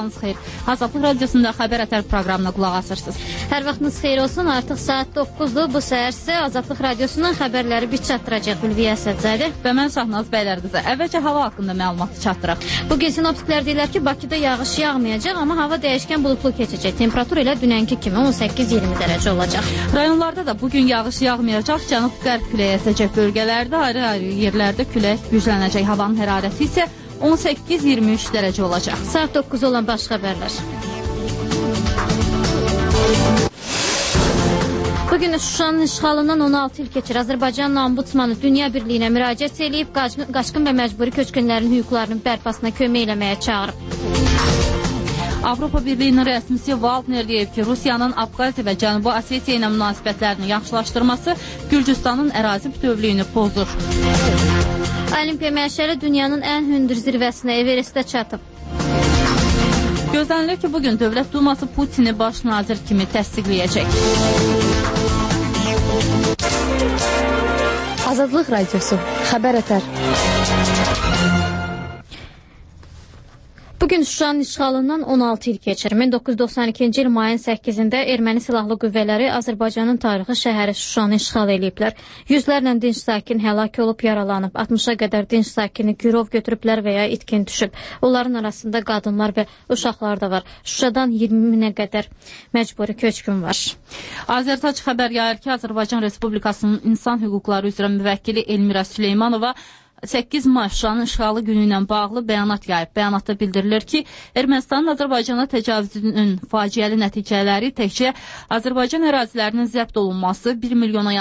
Sabahınız xeyir. Azadlıq Radiosunda xəbər ətər proqramına qulaq asırsınız. Hər vaxtınız xeyir olsun. Artıq saat 9-dur. Bu səhər sizə Azadlıq Radiosundan xəbərləri biz çatdıracaq Ülviyə Əsədzadə. Və mən Şahnaz Bəylərqızı. Əvvəlcə hava haqqında məlumatı çatdıraq. Bugün sinoptiklər deyirlər ki, Bakıda yağış yağmayacaq, amma hava dəyişkən buludlu keçəcək. Temperatur elə dünənki kimi 18-20 dərəcə olacaq. Rayonlarda da bugün yağış yağmayacaq. Cənub-qərb küləyi əsəcək bölgələrdə ayrı-ayrı yerlərdə külək güclənəcək. Havanın hərarəti isə 18-23 dərəcə olacaq. Saat 9 olan baş xəbərlər. Bugün Şuşanın işğalından 16 il keçir. Azərbaycanın ombudsmanı Dünya Birliyinə müraciət edib, qaçqın və məcburi köçkünlərin hüquqlarının bərpasına kömək eləməyə çağırıb. Avropa Birliyinin rəsmisi Waldner deyib ki, Rusiyanın Abxaziya və Cənubi Osetiya ilə münasibətlərini yaxşılaşdırması Gürcüstanın ərazi bütövlüyünü pozur. Olimpiya məşəli dünyanın ən hündür zirvəsinə Everestə çatıb. Gözlənilir ki, bugün Dövlət Duması Putini baş nazir kimi təsdiqləyəcək. Azadlıq Radiosu, xəbər ətər. Bugün Şuşanın işğalından 16 il keçir. 1992-ci il mayın 8-də erməni silahlı qüvvələri Azərbaycanın tarixi şəhəri Şuşanı işğal ediblər. Yüzlərlə dinc sakin həlak olub, yaralanıb. 60-a qədər dinc sakini girov götürüblər və ya itkin düşüb. Onların arasında qadınlar və uşaqlar da var. Şuşadan 20 minə qədər məcburi köçkün var. Azərtac xəbər yayır ki, Azərbaycan Respublikasının İnsan Hüquqları üzrə müvəkkili Elmira Süleymanova 8 may Şuşanın işğalı günü ilə bağlı bəyanat yayıb. Bəyanatda bildirilir ki, Ermənistanın Azərbaycana təcavüzünün faciəli nəticələri təkcə Azərbaycan ərazilərinin zəbt olunması, 1 milyona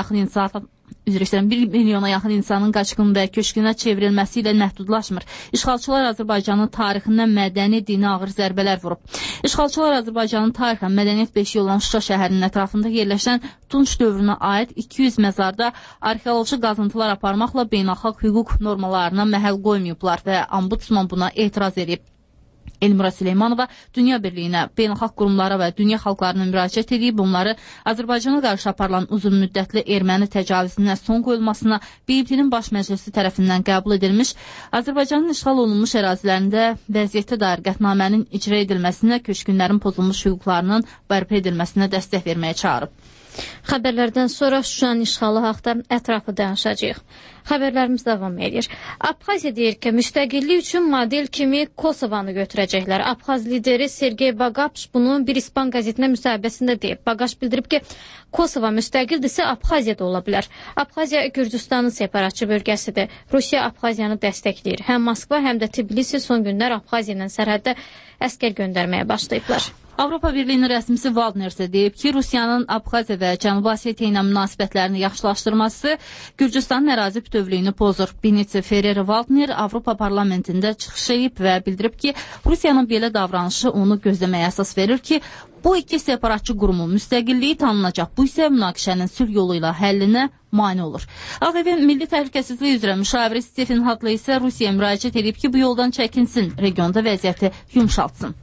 yaxın insanın qaçqın və köçkünə çevrilməsi ilə məhdudlaşmır. İşğalçılar Azərbaycanın tarixindən mədəni, dini ağır zərbələr vurub. İşğalçılar Azərbaycanın tarixən mədəniyyət beşiyi olan Şuşa şəhərinin ətrafında yerləşən Tunç dövrünə aid 200 məzarda arxeoloji qazıntılar aparmaqla beynəlxalq hüquq normalarına məhəl qoymayıblar və ombudsman buna etiraz edib. Elmira Süleymanova Dünya Birliyinə, beynəlxalq qurumlara və dünya xalqlarına müraciət edib, onları Azərbaycana qarşı aparılan uzun müddətli erməni təcavüzünə son qoyulmasına BMT-nin baş məclisi tərəfindən qəbul edilmiş, Azərbaycanın işğal olunmuş ərazilərində vəziyyətə dair qətnamənin icra edilməsinə, köçkünlərin pozulmuş hüquqlarının bərpa edilməsinə dəstək verməyə çağırıb. Xəbərlərdən sonra Şuşanın işğalı haqda ətrafı danışacağıq. Xəbərlərimiz davam edir. Abxaziya deyir ki, müstəqillik üçün model kimi Kosovanı götürəcəklər. Abxaz lideri Sergey Bagapş bunu bir İspan qəzetinə müsahibəsində deyib. Bagapş bildirib ki, Kosova müstəqildirsə Abxaziya da ola bilər. Abxaziya Gürcüstanın separatçı bölgəsidir. Rusiya Abxaziyanı dəstəkləyir. Həm Moskva, həm də Tbilisi son günlər Abxaziya ilə sərhəddə əskər göndərməyə başlayıblar. Avropa Birliyinin rəsmisi Waldner isə deyib ki, Rusiyanın Abxaziya və Cənubi Osetiya ilə münasibətlərini yaxşılaşdırması Gürcüstanın ərazi bütövlüyünü pozur. Benici Ferrero-Waldner Avropa Parlamentində çıxış edib və bildirib ki, Rusiyanın belə davranışı onu gözləməyə əsas verir ki, bu iki separatçı qurumun müstəqilliyi tanınacaq. Bu isə münaqişənin sülh yolu ilə həllinə mane olur. Ağ Evin Milli Təhlükəsizlik üzrə müşaviri Stephen Hadley isə Rusiyaya müraciət edib ki, bu yoldan çəkinsin, regionda vəziyyəti yumşaltsın.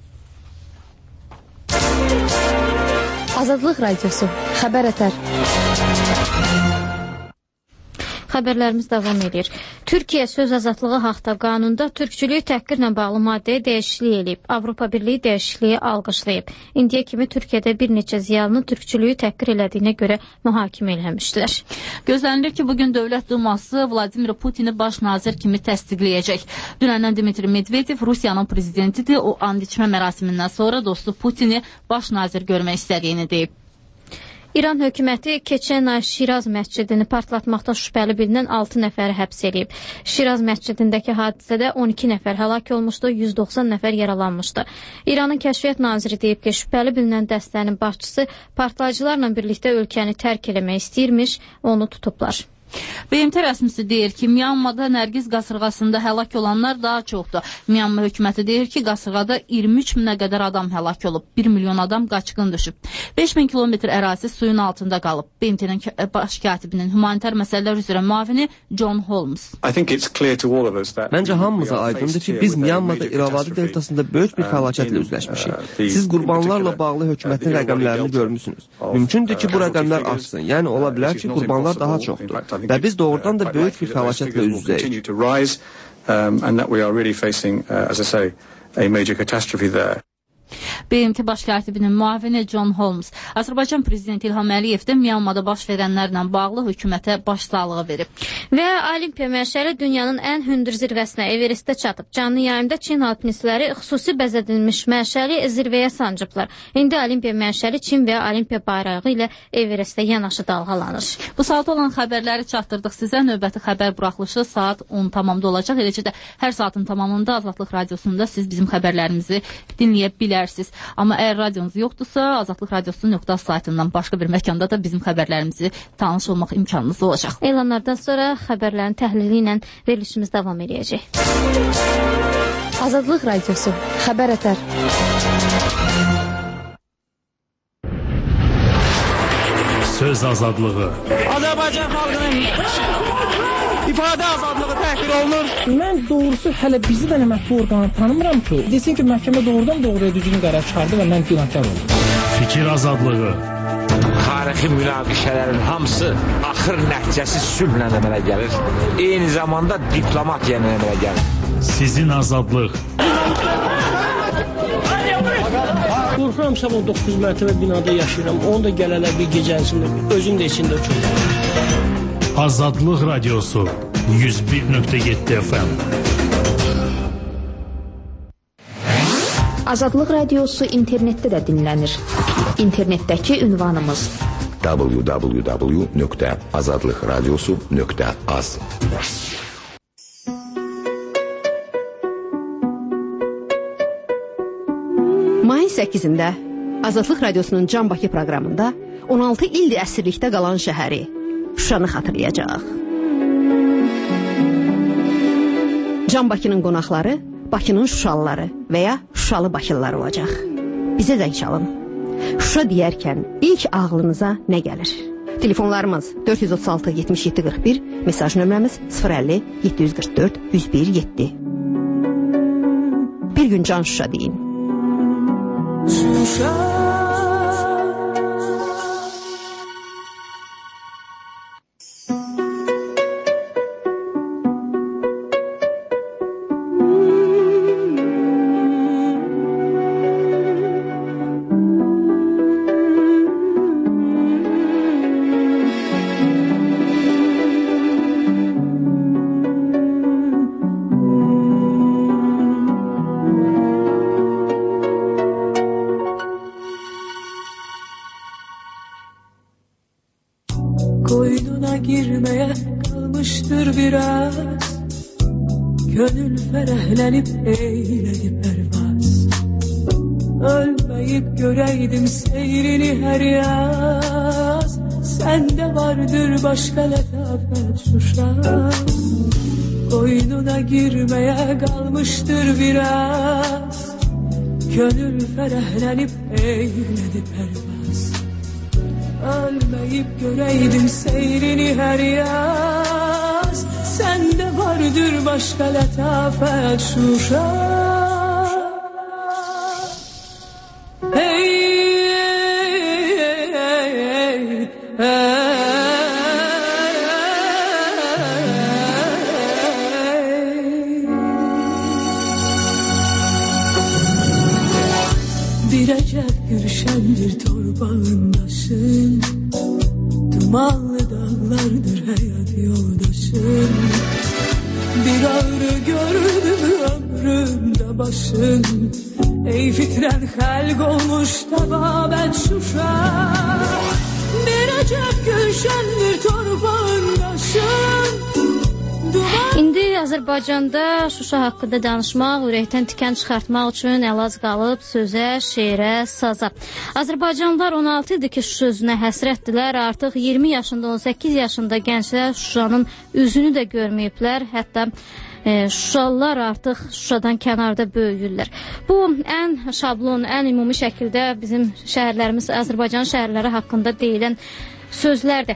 Azadlıq Radiosu, xəbər ətər. Xəbərlərimiz davam edir. Türkiyə söz azadlığı haqda qanunda türkçülüyü təhqirlə bağlı maddəyə dəyişiklik edib. Avropa Birliyi dəyişikliyi alqışlayıb. İndiyə kimi Türkiyədə bir neçə ziyalını türkçülüyü təhqir elədiyinə görə mühakimə eləmişdilər. Gözlənilir ki, bugün Dövlət Duması Vladimir Putini baş nazir kimi təsdiqləyəcək. Dünəndən Dmitri Medvedev Rusiyanın prezidentidir. O and içmə mərasimindən sonra dostu Putini baş nazir görmək istədiyini deyib. İran hökuməti keçən ay Şiraz məscidini partlatmaqda şübhəli bilinən 6 nəfəri həbs edib. Şiraz məscidindəki hadisədə 12 nəfər həlak olmuşdu, 190 nəfər yaralanmışdı. İranın kəşfiyyat naziri deyib ki, şübhəli bilinən dəstənin başçısı partlayıcılarla birlikdə ölkəni tərk eləmək istəyirmiş, onu tutublar. BMT rəsmisi deyir ki, Myanmada Nərgiz qasırğasında həlak olanlar daha çoxdur. Myanma hökuməti deyir ki, qasırğada 23 minə qədər adam həlak olub. 1 milyon adam qaçqın düşüb. 5000 kilometr ərazi suyun altında qalıb. BMT-nin baş katibinin humanitar məsələlər üzrə müavini John Holmes. Məncə hamımıza aydındır ki, biz Myanmada İravadi deltasında böyük bir fəlakətlə üzləşmişik. Siz qurbanlarla bağlı hökumətin rəqəmlərini görmüsünüz. Mümkündür ki, bu rəqəmlər artsın. Yəni, ola bilər ki, qurbanlar daha çoxdur. Və biz doğrudan da böyük bir fəlakətlə üz-üzəyik. BMT baş katibinin müavini John Holmes Azərbaycan prezidenti İlham Əliyev də Myanmada baş verənlərlə bağlı hökumətə başsağlığı verib. Və Olimpiya məşəli dünyanın ən hündür zirvəsinə Everestdə çatıb. Canlı yayımda Çin alpinistləri xüsusi bəzədilmiş məşəli zirvəyə sancıblar. İndi Olimpiya məşəli Çin və Olimpiya bayrağı ilə Everestdə yanaşı dalğalanır. Bu saat olan xəbərləri çatdırdıq sizə. Növbəti xəbər buraxılışı saat 10 tamamda olacaq. Eləcə də hər saatın tamamında Azadlıq Radiosunda siz bizim xəbərlərimizi dinləyə bilərsiniz. Amma əgər radionuz yoxdursa, Azadlıq Radiosu saytından başqa bir məkanda da bizim xəbərlərimizi tanış olmaq imkanınız olacaq. Elanlardan sonra xəbərlərin təhlili ilə verilişimiz davam edəcək. Azadlıq Radiosu, xəbər ətər. Söz azadlığı. Azərbaycan xalqının ifadə azadlığı təhqir olunur. Mən doğrusu hələ bizi də mətbu orqanı tanımıram ki, desin ki, məhkəmə doğrudan doğruya düzgün qərar çıxardı və mən günahkar oldum. Fikir azadlığı. Tarixi münaqişələrin hamısı axır nəticəsi sülhlə əmələ gəlir. Eyni zamanda diplomatiya əmələ gəlir. Sizin azadlıq. Qorxuram, sabah 9 mərtəbə binada yaşayıram. Onu da gələlər bir gecənsində, özüm də içində uçurum. Azadlıq Radiosu 101.7 FM. Azadlıq Radiosu internetdə də dinlənir. İnternetdəki ünvanımız www.azadlıqradiosu.az. Mayın 8-də Azadlıq Radiosunun Can Bakı proqramında 16 ildir əsirlikdə qalan şəhəri Şuşanı xatırlayacaq. Can Bakının qonaqları Bakının Şuşalıları və ya Şuşalı Bakılılar olacaq. Bizə zəng çalın. Şuşa deyərkən ilk ağlınıza nə gəlir? Telefonlarımız 436 77 41, mesaj nömrəmiz 050 744 101 7. Bir gün Can Şuşa deyin. Şuşa. Koynuna girmeye kalmıştır biraz, gönül ferehlenip eğlenip pervaz. Ölmeyip göreydim seyrini her yaz, sende vardır başka letafet Şuşa. Koynuna girmeye kalmıştır biraz, gönül ferehlenip eğlenip pervaz. Ölmeyip göreydim seyrini her yaz, sende vardır başka letafet Şuşa. Hey, hey, hey, hey. Bir acep gülşendir torbağındaşın, dumanlı dağlardır hayat yoldaşın. Bir ağrı gördüm ömrümde başın, ey fitren halk olmuş tababet Şuşa. Bir acep gülşendir torbağındaşın. İndi Azərbaycanda Şuşa haqqında danışmaq, ürəkdən tikan çıxartmaq üçün əlac qalıb sözə, şeirə, saza. Azərbaycanlılar 16 ildir ki, Şuşa özünə həsrətdilər. Artıq 20 yaşında, 18 yaşında gənclər Şuşanın üzünü də görməyiblər. Hətta Şuşalılar artıq Şuşadan kənarda böyüyürlər. Bu, ən şablon, ən ümumi şəkildə bizim şəhərlərimiz, Azərbaycan şəhərləri haqqında deyilən sözlərdir.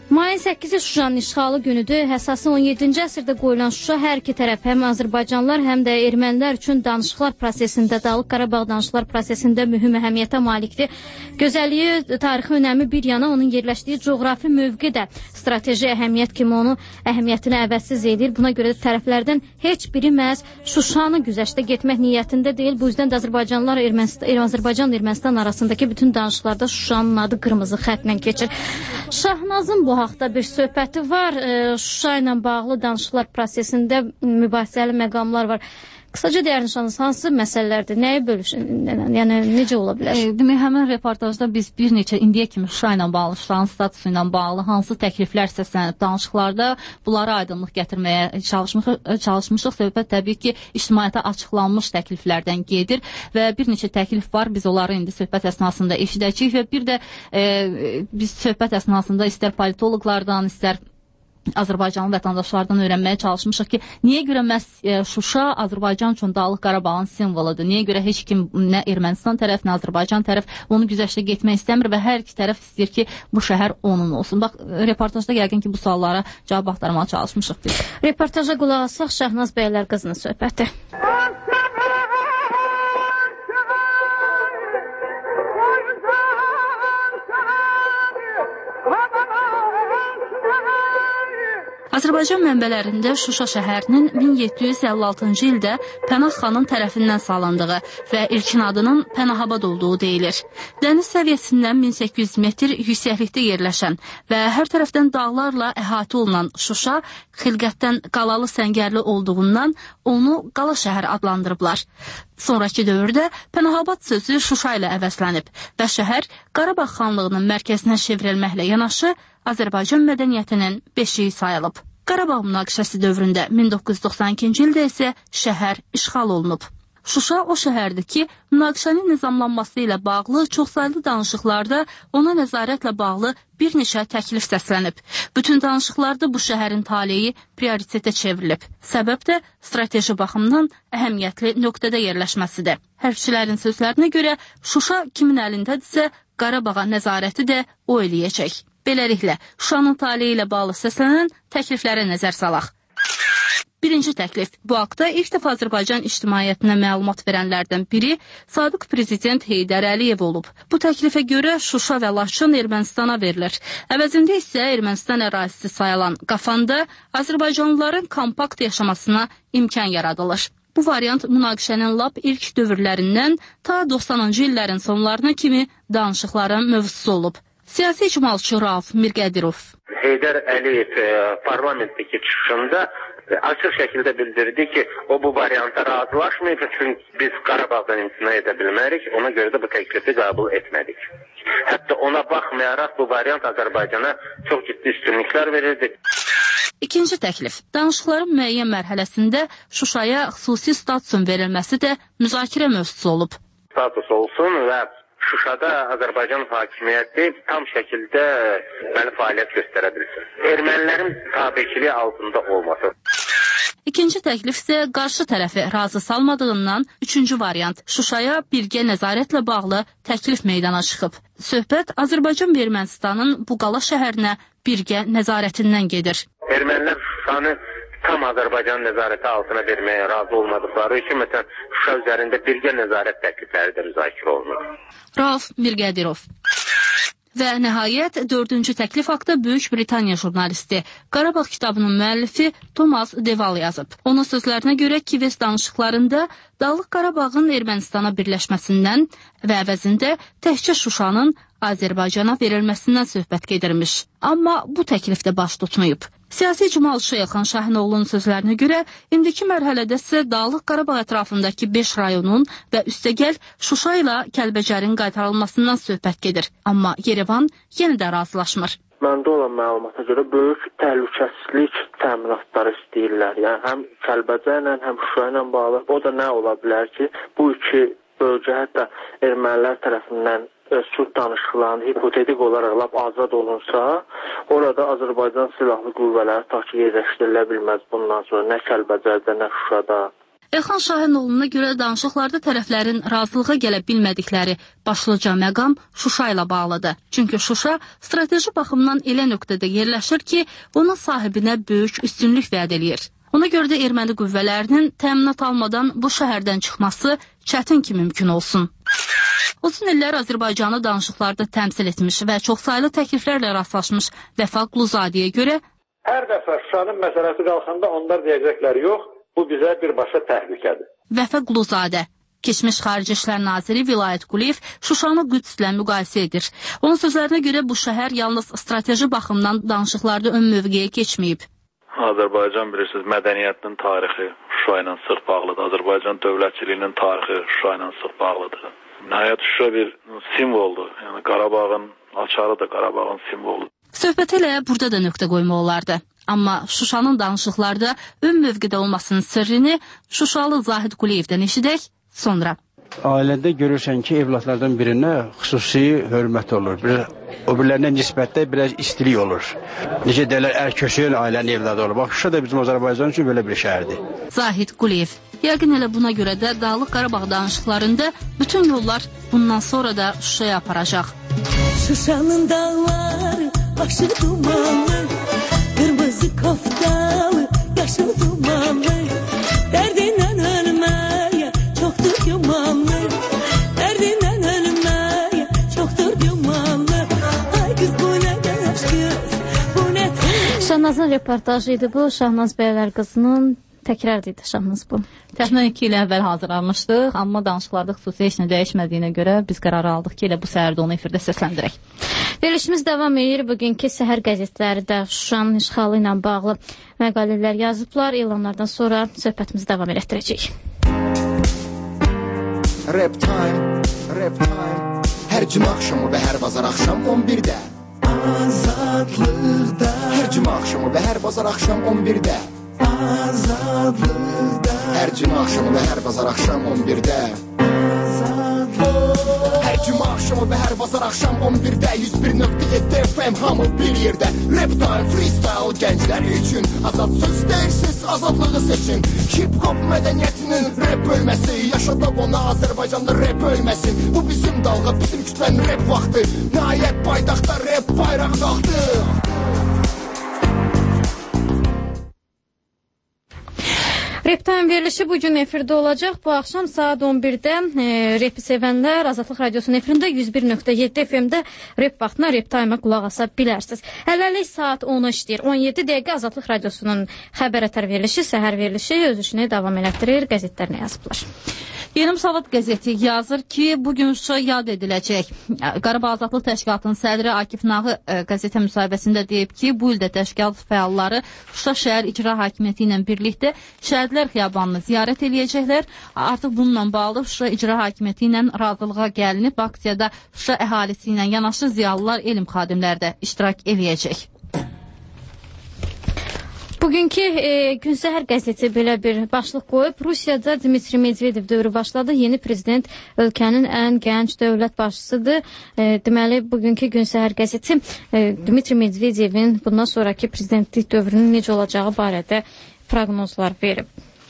Mayın 8-i Şuşanın işğalı günüdür. Həssasın 17-ci əsrdə qoyulan Şuşa hər iki tərəf həm Azərbaycanlılar, həm də ermənilər üçün danışıqlar prosesində, Dağlıq Qarabağ danışıqlar prosesində mühüm əhəmiyyətə malikdir. Gözəlliyi, tarixi önəmi bir yana, onun yerləşdiyi coğrafi mövqe də strateji əhəmiyyət kimi onu əhəmiyyətini əvəzsiz edir. Buna görə də tərəflərdən heç biri məhz Şuşanı güzəştə getmək niyyətində deyil. Bu yüzdən də Azərbaycanlılar, Azərbaycan-Ermənistan arasındakı bütün danışıqlarda Şuşanın adı qırmızı xətlə keçir. Şahnazın bu haqda bir söhbəti var. Şuşa ilə bağlı danışıqlar prosesində mübahisəli məqamlar var. Qısaca deyərmişsiniz, hansı məsələlərdir? Nəyi bölüşün? Yəni necə ola bilər? Demək, həmin reportajda biz bir neçə indiyə kimi Şuşa ilə bağlı, Şuşanın statusu ilə bağlı hansı təkliflər səslənib danışıqlarda bunlara aydınlıq gətirməyə çalışmışıq. Söhbət təbii ki, ictimaiyyətə açıqlanmış təkliflərdən gedir və bir neçə təklif var. Biz onları indi söhbət əsnasında eşidəcəyik və bir də biz söhbət əsnasında istər politoloqlardan, istər Azərbaycanlı vətəndaşlardan öyrənməyə çalışmışıq ki, niyə görə məhz Şuşa Azərbaycan üçün Dağlıq Qarabağın simvoludur? Niyə görə heç kim, nə Ermənistan tərəf, nə Azərbaycan tərəf onu güzəştə getmək istəmir və hər iki tərəf istəyir ki, bu şəhər onun olsun? Bax, reportajda yəqin ki, bu suallara cavab axtarmağa çalışmışıq biz. Reportaja qulaq asaq, Şahnaz bəylər qızının söhbəti. Azərbaycan mənbələrində Şuşa şəhərinin 1756-cı ildə Pənah xanın tərəfindən salındığı və ilkin adının Pənahabad olduğu deyilir. Dəniz səviyyəsindən 1800 metr yüksəklikdə yerləşən və hər tərəfdən dağlarla əhatə olunan Şuşa xilqətdən qalalı səngərli olduğundan onu qala şəhər adlandırıblar. Sonrakı dövrdə Pənahabad sözü Şuşa ilə əvəzlənib və şəhər Qarabağ xanlığının mərkəzinə çevrilməklə yanaşı Azərbaycan mədəniyyətinin beşiyi sayılıb. Qarabağ münaqişəsi dövründə 1992-ci ildə isə şəhər işğal olunub. Şuşa o şəhərdir ki, münaqişənin nizamlanması ilə bağlı çoxsaylı danışıqlarda ona nəzarətlə bağlı bir neçə təklif səslənib. Bütün danışıqlarda bu şəhərin taleyi prioritetə çevrilib. Səbəb də strateji baxımdan əhəmiyyətli nöqtədə yerləşməsidir. Hərbçilərin sözlərinə görə Şuşa kimin əlindədirsə, Qarabağa nəzarəti də o eləyəcək. Beləliklə, Şuşanın taleyi ilə bağlı səslənən təkliflərə nəzər salaq. Birinci təklif. Bu haqda ilk dəfə Azərbaycan ictimaiyyətinə məlumat verənlərdən biri Sadiq Prezident Heydər Əliyev olub. Bu təklifə görə Şuşa və Laçın Ermənistana verilir. Əvəzində isə Ermənistan ərazisi sayılan Qafanda Azərbaycanlıların kompakt yaşamasına imkan yaradılır. Bu variant münaqişənin lap ilk dövrlərindən ta 90-cı illərin sonlarına kimi danışıqların mövzusu olub. Siyasi icmalçı Rauf Mirqədirov. Heydər Əliyev parlamentdəki çıxışında açıq şəkildə bildirdi ki, o bu varianta razılaşmayıb, çünki biz Qarabağdan imtina edə bilmərik, ona görə də bu təklifi qəbul etmədik. Hətta ona baxmayaraq bu variant Azərbaycana çox ciddi üstünlüklər verirdi. İkinci təklif. Danışıqların müəyyən mərhələsində Şuşaya xüsusi statusun verilməsi də müzakirə mövzusu olub. Status olsun və Şuşada Azərbaycan hakimiyyəti tam şəkildə fəaliyyət göstərə bilsin. Ermənilərin tabeçiliyi altında olması. İkinci təklif isə qarşı tərəfi razı salmadığından üçüncü variant Şuşaya birgə nəzarətlə bağlı təklif meydana çıxıb. Söhbət Azərbaycan və Ermənistanın bu qala şəhərinə birgə nəzarətindən gedir. Ermənilər Şuşanı tam Azərbaycan nəzarəti altına verməyə razı olmadıqları üçün, məsələn, Şuşa üzərində birgə nəzarət təklifləri də müzakirə olunur. Rauf Mirqədirov. Və nəhayət, dördüncü təklif haqda Böyük Britaniya jurnalisti, Qarabağ kitabının müəllifi Thomas Deval yazıb. Onun sözlərinə görə Kives danışıqlarında Dağlıq Qarabağın Ermənistana birləşməsindən və əvəzində təkcə Şuşanın Azərbaycana verilməsindən söhbət gedirmiş. Amma bu təklif də baş tutmayıb. Siyasi icmalçı Elxan Şahinoğlu'nun sözlərinə görə, indiki mərhələdə isə Dağlıq Qarabağ ətrafındakı 5 rayonun və üstəgəl Şuşa ilə Kəlbəcərin qaytarılmasından söhbət gedir. Amma Yerevan yenə də razılaşmır. Məndə olan məlumata görə böyük təhlükəsizlik təminatları istəyirlər. Yəni həm Kəlbəcə ilə, həm Şuşa ilə bağlı. O da nə ola bilər ki, bu iki bölgə hətta ermənilər tərəfindən sülh danışıqlarında hipotetik olaraq lap azad olunsa, orada Azərbaycan silahlı qüvvələri ta ki yerləşdirilə bilməz bundan sonra nə Kəlbəcərdə, nə Şuşada. Elxan Şahinoğlu'na görə danışıqlarda tərəflərin razılığa gələ bilmədikləri başlıca məqam Şuşa ilə bağlıdır. Çünki Şuşa strateji baxımdan elə nöqtədə yerləşir ki, onun sahibinə böyük üstünlük vəd eləyir. Ona görə də erməni qüvvələrinin təminat almadan bu şəhərdən çıxması çətin ki mümkün olsun. Uzun illər Azərbaycanı danışıqlarda təmsil etmiş və çoxsaylı təkliflərlə rastlaşmış Vəfa Quluzadəyə görə hər dəfə Şuşanın məsələsi qalxanda onlar deyəcəklər yox, bu bizə birbaşa təhlükədir. Vəfa Quluzadə, keçmiş Xarici İşlər Naziri Vilayət Quliyev Şuşanı Qüdslə müqayisə edir. Onun sözlərinə görə bu şəhər yalnız strateji baxımdan danışıqlarda ön mövqeyə keçməyib. Azərbaycan bilirsiniz, mədəniyyətinin tarixi Şuşa ilə sıx bağlıdır. Azərbaycan dövlətçiliyinin tarixi Şuşa ilə sıx bağlıdır. Nəhayət Şuşa bir simvoldur. Yəni Qarabağın açarı da Qarabağın simvoludur. Söhbət elə burada da nöqtə qoymaq olardı. Amma Şuşanın danışıqlarda ön mövqedə olmasının sırrını Şuşalı Zahid Quliyevdən eşidək sonra. Ailədə görürsən ki, evlatlardan birinə xüsusi hörmət olur. O birilərinə nisbətdə biraz istilik olur. Necə deyirlər, ərköşəyin ailənin evladı olur. Bax, Şuşa da bizim Azərbaycan üçün belə bir şəhərdir. Zahid Quliyev. Yəqin elə buna görə də Dağlıq Qarabağ danışıqlarında bütün yollar bundan sonra da Şuşaya aparacaq. Şuşanın dağları, başı dumanlı, kırmızı kaftalı, yaşıl dumanlı, derdinden ölmeye çoktur yumanlı, derdinden ölmeye çoktur yumanlı. Ay kız bu ne deş kız, bu ne deş. Şahnazın reportajı idi bu, Şahnaz Bəylər qızının təkrardı idi Şahnaz bu. Təxminən 2 il əvvəl hazırlanmışdıq, amma danışıqlarda xüsusi heç nə dəyişmədiyinə görə biz qərar aldıq ki, elə bu səhərdə onu efirdə səsləndirək. Verilişimiz davam edir. Bugünkü səhər qəzetləri də Şuşanın işğalı ilə bağlı məqalələr yazıblar. İlanlardan sonra söhbətimizi davam etdirəcəyik. Rap time, hər cümə axşamı və hər bazar axşam 11-də. Azadlıqda. Hər cümə axşamı və hər bazar axşam 11-də. Azadlıqda. Hər cümə axşamı və hər bazar axşam 11-də. Hər cümə axşamı və hər bazar axşam 11-də 101.7 FM hamı bir yerdə. Rap time, freestyle gənclər üçün azad söz deyirsiz, azadlığı seçin. Hip-hop mədəniyyətinin rap bölməsi, yaşadaq ona Azərbaycanda rap ölməsin. Bu bizim dalğa, bizim kütlənin rap vaxtı. Nəhayət paytaxtda rap bayraq qalxdı. Reptime verilişi bugün efirdə olacaq. Bu axşam saat 11-də repi sevənlər Azadlıq Radiosunun efirində 101.7 FM-də rep vaxtına Reptime-a qulaq asa bilərsiniz. Hələlik saat 10-u işləyir. 17 dəqiqə Azadlıq Radiosunun xəbər ətər verilişi, səhər verilişi öz işini davam elətdirir. Qəzetlərinə yazıblar. Yeni Müsavat qəzeti yazır ki, bugün Şuşa yad ediləcək. Qarabağ Azadlıq Təşkilatının sədri Akif Nağı qəzetə müsahibəsində deyib ki, bu ildə təşkilat fəalları Şuşa şəhər icra hakimiyyəti ilə birlikdə Şəhidlər Xiyabanını ziyarət eləyəcəklər. Artıq bununla bağlı Şuşa icra hakimiyyəti ilə razılığa gəlinib. Aksiyada Şuşa əhalisi ilə yanaşı ziyalılar, elm xadimləri də iştirak eləyəcək. Bugünkü Gün Səhər qəzeti belə bir başlıq qoyub. Rusiyada Dmitri Medvedev dövrü başladı. Yeni prezident ölkənin ən gənc dövlət başçısıdır. Deməli, bugünkü Gün Səhər qəzeti Dmitri Medvedevin bundan sonraki prezidentlik dövrünün necə olacağı barədə proqnozlar verib.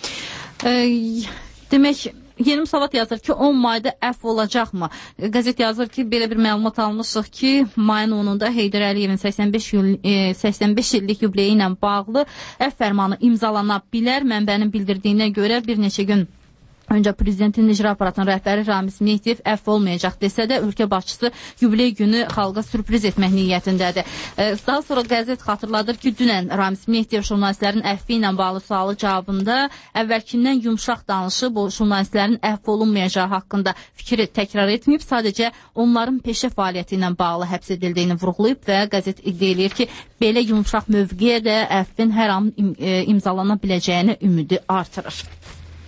Demək, Yeni Müsavat yazır ki, 10 mayda əfv olacaqmı? Qəzet yazır ki, belə bir məlumat almışıq ki, mayın 10-unda Heydər Əliyevin 85 illik yubileyi ilə bağlı əfv fərmanı imzalana bilər. Mənbənin bildirdiyinə görə bir neçə gün öncə prezidentin icra aparatının rəhbəri Ramiz Mehdiyev əfv olmayacaq desə də, ölkə başçısı yubiley günü xalqa sürpriz etmək niyyətindədir. Daha sonra qəzet xatırladır ki, dünən Ramiz Mehdiyev jurnalistlərin əfvi ilə bağlı sualı cavabında əvvəlkindən yumşaq danışıb, o jurnalistlərin əfv olunmayacağı haqqında fikri təkrar etməyib, sadəcə onların peşə fəaliyyəti ilə bağlı həbs edildiyini vurğulayıb və qəzet iddia eləyir ki, belə yumşaq mövqeyə də əfvin hər an imzalana biləcəyini ümidi artırır.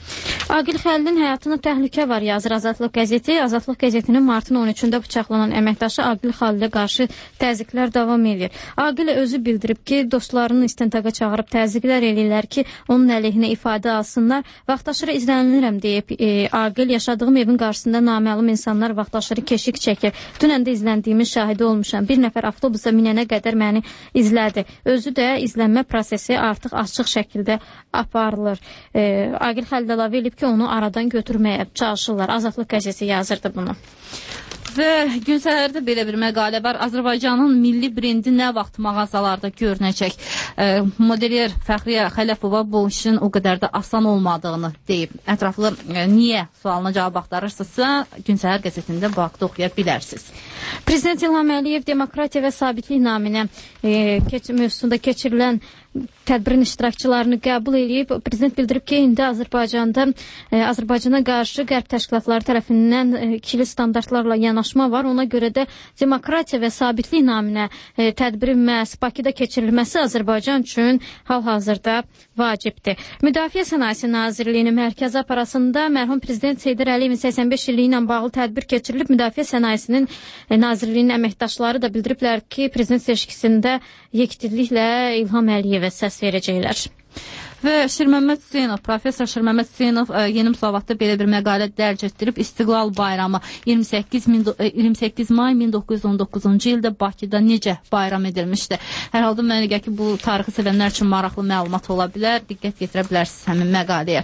Aqil Xəlilin həyatına təhlükə var yazır Azadlıq qəzeti. Azadlıq qəzetinin martın 13-də bıçaqlanan əməkdaşı Aqil Xəlilə qarşı təzyiqlər davam edir. Aqil özü bildirib ki, dostlarını istintaqa çağırıb təzyiqlər eləyirlər ki, onun əleyhinə ifadə alsınlar. Vaxtaşırı izlənilirəm deyib Aqil, yaşadığım evin qarşısında naməlum insanlar vaxtaşırı keşik çəkir. Dünən də izləndiyimin şahidi olmuşam. Bir nəfər avtobusa minənə qədər məni izlədi. Özü də izlənmə prosesi artıq açıq şəkildə aparılır. Aqil Xəlil əlavə edib ki, onu aradan götürməyə çalışırlar. Azadlıq qəzeti yazırdı bunu. Və gün səhərdə belə bir məqalə var. Azərbaycanın milli brendi nə vaxt mağazalarda görünəcək? Modeliyer Fəxriyə Xələfova bu işin o qədər də asan olmadığını deyib. Ətraflı niyə sualına cavab axtarırsınızsa, gün səhər qəzetində bu haqda oxuya bilərsiniz. Prezident İlham Əliyev demokratiya və sabitlik naminə mövzusunda keçirilən tədbirin iştirakçılarını qəbul edib. Prezident bildirib ki, indi Azərbaycana qarşı qərb təşkilatları tərəfindən ikili standartlarla yanaşma var. Ona görə də demokratiya və sabitlik naminə tədbirin məhz Bakıda keçirilməsi Azərbaycan üçün hal-hazırda vacibdir. Müdafiə Sənayesi Nazirliyinin mərkəzi aparatında mərhum Prezident Heydər Əliyevin 85 illiyi ilə bağlı tədbir keçirilib. Müdafiə Sənayesinin Nazirliyinin əməkdaşları da bildiriblər ki, Prezident seçkisində yekdilliklə İlham Əliyevə səs verəcəklər. Və Şirməmməd Hüseynov, professor Şirməmməd Hüseynov Yeni Müsavatda belə bir məqalə dərc etdirib. İstiqlal bayramı 28 may 1919-cu ildə Bakıda necə bayram edilmişdi? Hər halda mənə gəlir ki, bu tarixi sevənlər üçün maraqlı məlumat ola bilər. Diqqət yetirə bilərsiniz həmin məqaləyə.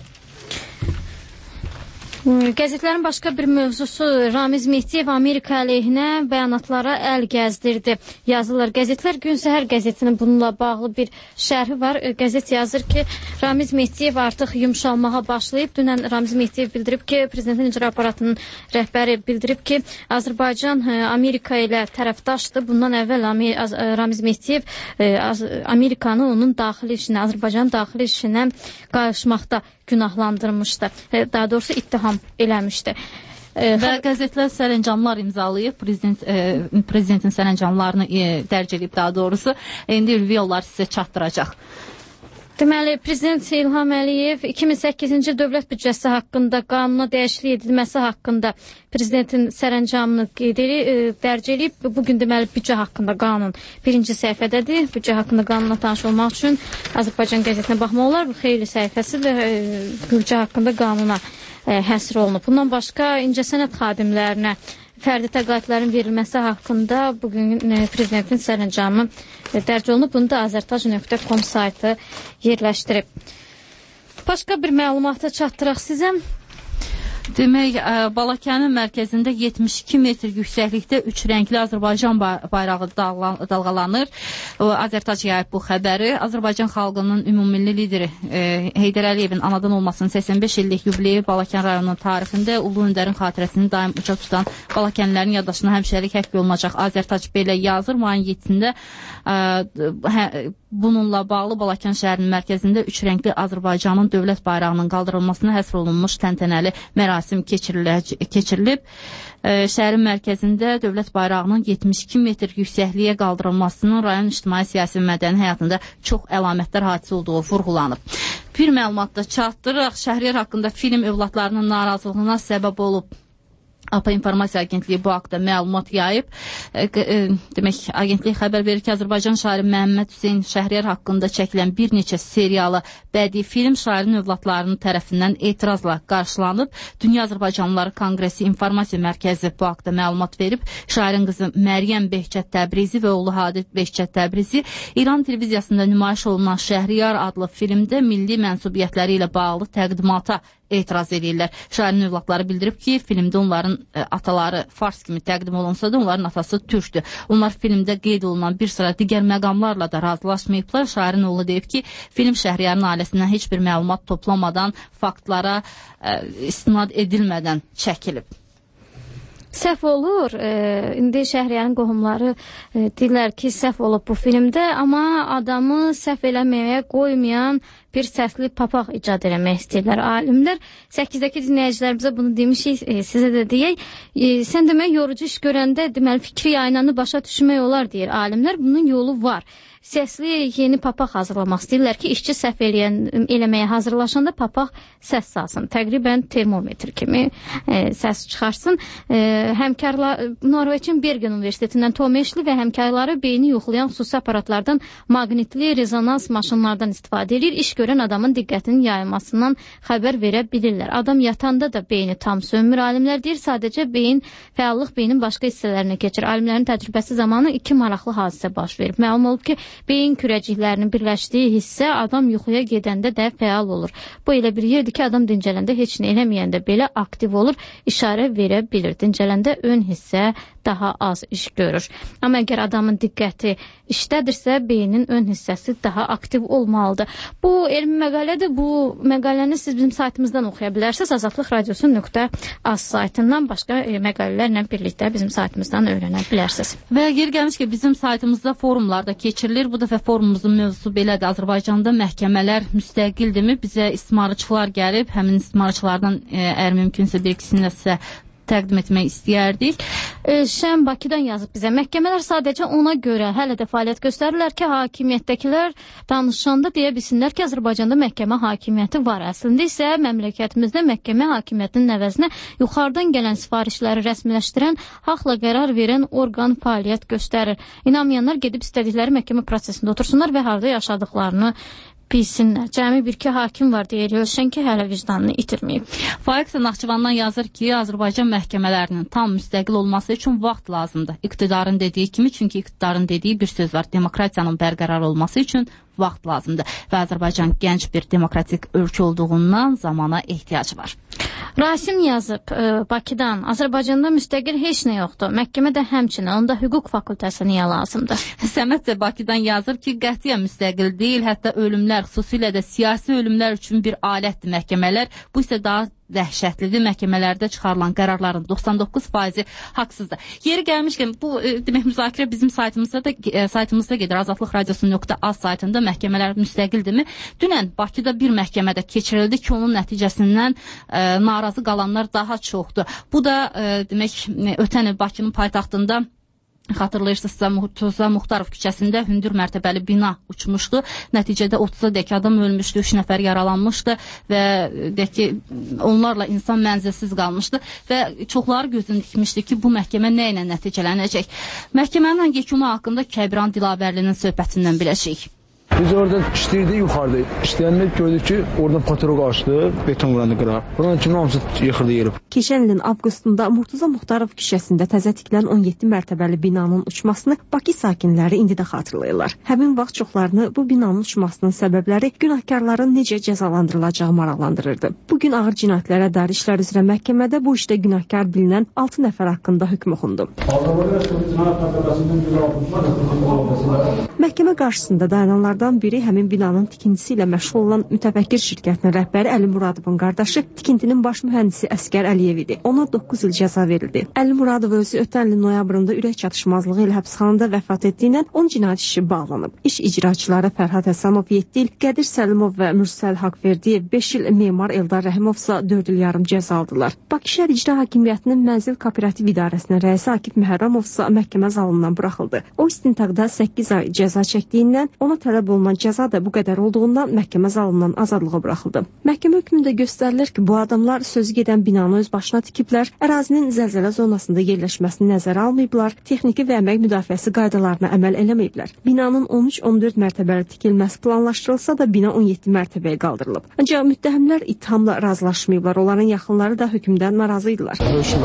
Qəzetlərin başqa bir mövzusu Ramiz Mehdiyev Amerika əleyhinə bəyanatlara əl gəzdirdi. Yazılır. Qəzetlər Gün Səhər qəzetinin bununla bağlı bir şərhi var. Qəzet yazır ki, Ramiz Mehdiyev artıq yumşalmağa başlayıb. Dünən Ramiz Mehdiyev bildirib ki, Prezidentin icra aparatının rəhbəri bildirib ki, Azərbaycan Amerika ilə tərəfdaşdır. Bundan əvvəl Ramiz Mehdiyev Amerikanı onun daxili işinə, Azərbaycanın daxili işinə qarışmaqda günahlandırmışdı. Daha doğrusu ittiham eləmişdi. Və qəzetlər sərəncamlar imzalayıb, prezidentin sərəncamlarını dərc edib daha doğrusu. İndi ülvi yollar sizə çatdıracaq. Deməli, Prezident İlham Əliyev 2008-ci dövlət büdcəsi haqqında qanuna dəyişiklik edilməsi haqqında Prezidentin sərəncamını dərc edib. Bugün deməli büdcə haqqında qanun birinci səhifədədir. Büdcə haqqında qanuna tanış olmaq üçün Azərbaycan qəzetinə baxmaq olar. Bu xeyli səhifəsi də büdcə haqqında qanuna həsr olunub. Bundan başqa incəsənət xadimlərinə fərdi təqaüdlərin verilməsi haqqında bugün Prezidentin sərəncamı dərc olunub. Bunu da azərtac.com saytı yerləşdirib. Başqa bir məlumatı çatdıraq sizə. Demək, Balakənin mərkəzində 72 metr yüksəklikdə 3 rəngli Azərbaycan bayrağı dalğalanır. Azərtac yayıb bu xəbəri. Azərbaycan xalqının ümumilli lideri Heydər Əliyevin anadan olmasının 85 illik yubileyi Balakən rayonunun tarixində Ulu Öndərin xatirəsini daim uca tutan Balakənlərin yaddaşına həmişəlik həkk olunacaq. Azərtac belə yazır. Mayın 7-sində bununla bağlı Balakən şəhərinin mərkəzində 3 rəngli Azərbaycanın dövlət bayrağının qaldırılmasına həsr olunmuş təntənəli mərasim keçirilib. Şəhərin mərkəzində dövlət bayrağının 72 metr yüksəkliyə qaldırılmasının rayon ictimai siyasi mədəni həyatında çox əlamətdar hadisə olduğu vurğulanıb. Bir məlumat da çatdıraq. Şəhriyar haqqında film övladlarının narazılığına səbəb olub. APA İnformasiya Agentliyi bu haqda məlumat yayıb. Demək, agentlik xəbər verir ki, Azərbaycan şairi Məhəmməd Hüseyn Şəhriyar haqqında çəkilən bir neçə seriyalı bədii film şairin övladlarının tərəfindən etirazla qarşılanıb. Dünya Azərbaycanlıları Konqresi İnformasiya Mərkəzi bu haqda məlumat verib. Şairin qızı Məryəm Behçət Təbrizi və oğlu Hadid Behçət Təbrizi İran televiziyasında nümayiş olunan Şəhriyar adlı filmdə milli mənsubiyyətləri ilə bağlı təqdimata etiraz edirlər. Şairin övladları bildirib ki, filmdə onların ataları fars kimi təqdim olunsa da onların atası türkdür. Onlar filmdə qeyd olunan bir sıra digər məqamlarla da razılaşmayıblar. Şairin oğlu deyib ki, film Şəhriyarın ailəsindən heç bir məlumat toplamadan, faktlara istinad edilmədən çəkilib. Səhv olur. İndi Şəhriyarın qohumları deyirlər ki, səhv olub bu filmdə, amma adamı səhv eləməyə qoymayan bir səsli papaq icad eləmək istəyirlər alimlər. 8-dəki dinləyicilərimizə bunu demişik, sizə də deyək. Sən demək, yorucu iş görəndə deməli fikri yayınanı başa düşmək olar deyir alimlər. Bunun yolu var. səsli yeni papaq hazırlamaq istəyirlər ki, işçi səhv eləməyə hazırlaşanda papaq səs salsın. Təqribən termometr kimi səs çıxarsın. Norveçin Bergen Universitetindən Tom Eşli və həmkarları beyni yoxlayan xüsusi aparatlardan maqnitli rezonans maşınlardan istifadə edir. İş görən adamın diqqətinin yayılmasından xəbər verə bilirlər. Adam yatanda da beyni tam sönmür. Alimlər deyir, sadəcə fəallıq beynin başqa hissələrinə keçir. Alimlərin təcrübəsi zamanı 2 maraqlı hadisə baş verib. Məlum olub ki, beyin kürəciklərinin birləşdiyi hissə adam yuxuya gedəndə də fəal olur. Bu elə bir yerdir ki, adam dincələndə heç nə eləməyəndə belə aktiv olur, işarə verə bilir. Dincələndə ön hissə daha az iş görür. Amma əgər adamın diqqəti işdədirsə, beynin ön hissəsi daha aktiv olmalıdır. Bu elmi məqalədir. Bu məqaləni siz bizim saytımızdan oxuya bilərsiniz. Azadlıqradiosu.az saytından başqa məqalələrlə birlikdə bizim saytımızdan öyrənə bilərsiniz. Və yeri gəlmiş ki, bizim saytımızda forumlarda keçirilir. Bu dəfə forumumuzun mövzusu belədir. Azərbaycanda məhkəmələr müstəqildirmi? Bizə istismarçılar gəlib, həmin istismarçılardan əgər mümkünsə bir ikisini sizə təqdim etmək istəyərdik. Şəm Bakıdan yazıb bizə. Məhkəmələr sadəcə ona görə hələ də fəaliyyət göstərirlər ki, hakimiyyətdəkilər danışanda deyə bilsinlər ki, Azərbaycanda məhkəmə hakimiyyəti var. Əslində isə məmləkətimizdə məhkəmə hakimiyyətinin əvəzinə yuxarıdan gələn sifarişləri rəsmiləşdirən, haqla qərar verən orqan fəaliyyət göstərir. İnanmayanlar gedib istədikləri məhkəmə prosesində otursunlar və harda yaşadıqlarını bilsinlər. Cəmi bir-iki hakim var deyə ölçən ki, hələ vicdanını itirməyib. Faiq Naxçıvandan yazır ki, Azərbaycan məhkəmələrinin tam müstəqil olması üçün vaxt lazımdır. İqtidarın dediyi kimi, çünki iqtidarın dediyi bir söz var. Demokratiyanın bərqərar olması üçün vaxt lazımdır və Azərbaycan gənc bir demokratik ölkə olduğundan zamana ehtiyacı var. Rasim yazıb Bakıdan, Azərbaycanda müstəqil heç nə yoxdur. Məhkəmə də həmçinin, onda hüquq fakültəsi niyə lazımdır? Səməd də Bakıdan yazır ki, qətiyyən müstəqil deyil, hətta ölümlər, xüsusilə də siyasi ölümlər üçün bir alətdir məhkəmələr. Bu isə daha dəhşətlidir. Məhkəmələrdə çıxarılan qərarların 99%-i haqsızdır. Yeri gəlmişkən, bu demək müzakirə bizim saytımızda gedir. Azadlıqradiosu.az saytında məhkəmələr müstəqildirmi? Dünən Bakıda bir məhkəmədə keçirildi ki, onun nəticəsindən narazı qalanlar daha çoxdur. Bu da demək ötən il Bakının paytaxtında xatırlayırsınızsa Murtuza Muxtarov küçəsində hündür mərtəbəli bina uçmuşdu. Nəticədə 30-a dək adam ölmüşdü, 3 nəfər yaralanmışdı və onlarla insan mənzilsiz qalmışdı və çoxları gözünü dikmişdi ki, bu məhkəmə nə ilə nəticələnəcək. Məhkəmənin yekunu haqqında Kəbran Dilavərlinin söhbətindən biləcəyik. Biz orada işləyirdik yuxarıda. İşləyəndə gördük ki, oradan patrok açdı, beton vuranı qırar. Buradan kimi hamısı yıxıldı yerib. Keçən ilin avqustunda Murtuza Muxtarov küçəsində təzə tikilən 17 mərtəbəli binanın uçmasını Bakı sakinləri indi də xatırlayırlar. Həmin vaxt çoxlarını bu binanın uçmasının səbəbləri günahkarların necə cəzalandırılacağı maraqlandırırdı. Bugün ağır cinayətlərə dair işlər üzrə məhkəmədə bu işdə günahkar bilinən 6 nəfər haqqında hökm oxundu. Məhkəmə qarşısında dayananlardan biri həmin binanın tikintisi ilə məşğul olan mütəfəkkir şirkətinin rəhbəri Əli Muradovun qardaşı, tikintinin baş mühəndisi Əskər Əliyev idi. Ona 9 il cəza verildi. Əli Muradov özü ötən ilin noyabrında ürək çatışmazlığı ilə həbsxanada vəfat etdiyindən 10 cinayət işi bağlanıb. İş icraçıları Fərhad Həsənov 7 il, Qədir Səlimov və Mürsəl Haqverdiyev 5 il, memar Eldar Rəhimovsa 4 il yarım cəza aldılar. Bakı şəhər İcra Hakimiyyətinin Mənzil Kooperativ İdarəsinin rəisi Akif Məhərrəmovsa məhkəmə zalından buraxıldı. O istintaqda 8 ay cəza çəkdiyindən ona tələb olunan cəza da bu qədər olduğundan məhkəmə zalından azadlığa buraxıldı. Məhkəmə hökmündə göstərilir ki, bu adamlar sözü gedən binanı öz başına tikiblər, ərazinin zəlzələ zonasında yerləşməsini nəzərə almayıblar, texniki və əmək müdafiəsi qaydalarına əməl eləməyiblər. Binanın 13-14 mərtəbəli tikilməsi planlaşdırılsa da bina 17 mərtəbəyə qaldırılıb. Ancaq müttəhimlər ittihamla razılaşmayıblar, onların yaxınları da hökmdən narazı idilər.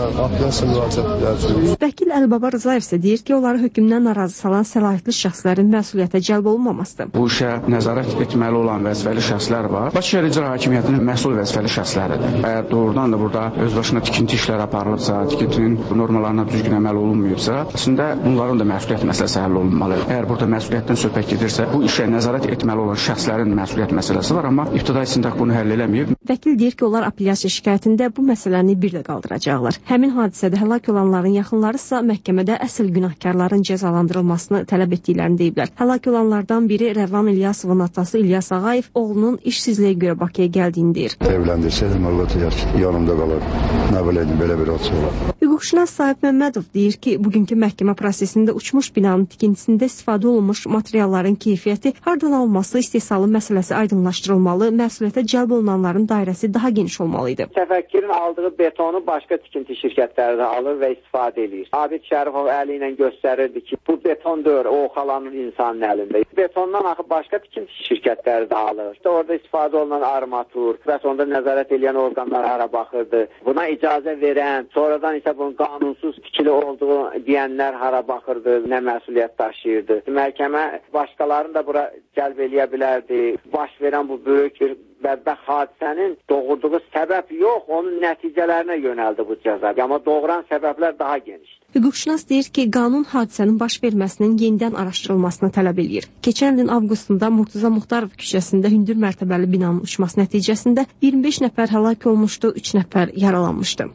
Vəkil Əlibaba Rızayev isə deyir ki, onları hökmdən narazı salan səlahiyyətli şəxslərin məsuliyyətə cəlb olunmamasıdır. Bu işə nəzarət etməli olan vəzifəli şəxslər var. Bakı şəhər İcra Hakimiyyətinin məsul vəzifəli şəxsləridir. Əgər doğrudan da burada öz başına tikinti işləri aparılıbsa, tikintinin normalarına düzgün əməl olunmayıbsa, əslində bunların da məsuliyyət məsələsi həll olunmalıdır. Əgər burada məsuliyyətdən söhbət gedirsə, bu işə nəzarət etməli olan şəxslərin məsuliyyət məsələsi var, amma ibtidai istintaq bunu həll eləməyib. Vəkil deyir ki, onlar apellyasiya şikayətində bu məsələni bir də qaldıracaqlar. Həmin hadisədə həlak olanların yaxınları isə məhkəmədə əsl günahkarların cəzalandırılmasını tələb etdiklərini deyiblər. Həlak olanlardan biri Rəvan İlyasovun atası İlyas Ağayev oğlunun işsizliyə görə Bakıya gəldiyini deyir. Evləndirsəydim, Allah yanımda qalar. Nə biləydim, belə bir hadisi olar. Hüquqşünas Sahib Məmmədov deyir ki, bugünkü məhkəmə prosesində uçmuş binanın tikintisində istifadə olunmuş materialların keyfiyyəti, hardan alınması, istehsalı məsələsi aydınlaşdırılmalı, məsuliyyətə cəlb olunanların dairəsi daha geniş olmalıydı. Təfəkkürün aldığı betonu başqa tikinti şirkətləri də alır və istifadə edir. Abid Şərifov əli ilə göstərirdi ki, bu beton deyil, o xalanın insanın əlində. Betondan axı başqa tikinti şirkətləri də alır. İşte orada istifadə olunan armatur, betonda nəzarət edən orqanlar hara baxırdı. Buna icazə verən, sonradan isə bunun qanunsuz tikili olduğu deyənlər hara baxırdı, nə məsuliyyət daşıyırdı. Məhkəmə başqalarını da bura cəlb eləyə bilərdi. Baş verən bu böyük bir bədbəxt hadisənin doğurduğu səbəb yox, onun nəticələrinə yönəldi bu cəza. Amma doğuran səbəblər daha genişdir. Hüquqşünas deyir ki, qanun hadisənin baş verməsinin yenidən araşdırılmasını tələb eləyir. Keçən ilin avqustunda Murtuza Muxtarov küçəsində hündür mərtəbəli binanın uçması nəticəsində 25 nəfər həlak olmuşdu, 3 nəfər yaralanmışdı.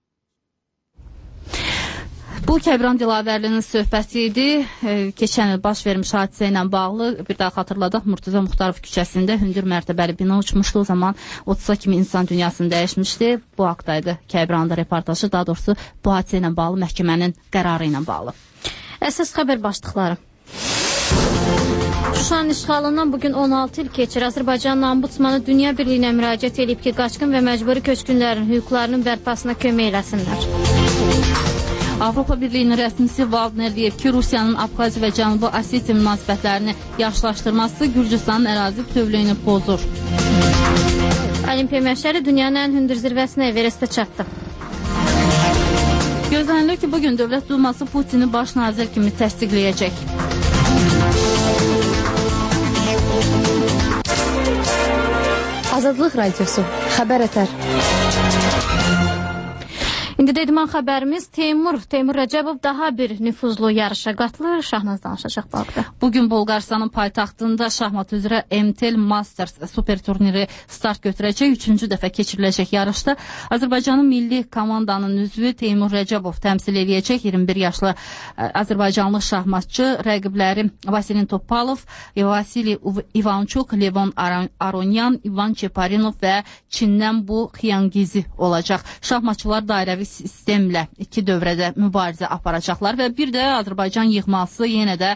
Bu Kəbran Dilavərlinin söhbəti idi. Keçən il baş vermiş hadisə ilə bağlı bir daha xatırladaq. Murtuza Muxtarov küçəsində hündür mərtəbəli bina uçmuşdu. O zaman 30'a kimi insan dünyasını dəyişmişdi. Bu haqdaydı Kəbranda reportajı, daha doğrusu bu hadisə ilə bağlı məhkəmənin qərarı ilə bağlı. Əsas xəbər başlıqları. Şuşanın işğalından bugün 16 il keçir. Azərbaycanın ombudsmanı Dünya Birliyinə müraciət edib ki, qaçqın və məcburi köçkünlərin hüquqlarının bərpasına kömək eləsinlər. Avropa Birliyinin rəsmisi Wagner deyib ki, Rusiyanın Abxaziya və Cənubi Osetiya münasibətlərini yaxşılaşdırması Gürcüstanın ərazi bütövlüyünü pozur. Olimpiya məşəri dünyanın ən hündür zirvəsinə Everestə çatdı. Gözlənilir ki, bugün Dövlət Duması Putini baş nazir kimi təsdiqləyəcək. Azadlıq Radiosu, Xəbər Ətər. İndi də idman xəbərimiz Teymur Rəcəbov daha bir nüfuzlu yarışa qatılır. Şahnaz danışacaq bu haqda. Bugün Bolqarıstanın paytaxtında şahmat üzrə MTL Masters super turniri start götürəcək. 3-cü dəfə keçiriləcək yarışda Azərbaycanın milli komandanın üzvü Teymur Rəcəbov təmsil edəcək. 21 yaşlı Azərbaycanlı şahmatçı rəqibləri Vasilin Topalov, Vasili Ivanchuk, Levon Aronyan, İvan Çeparinov və Çindən Bu Xiyangizi olacaq. Şahmatçılar dairəvi sistemlə 2 dövrədə mübarizə aparacaqlar və bir də Azərbaycan yığması yenə də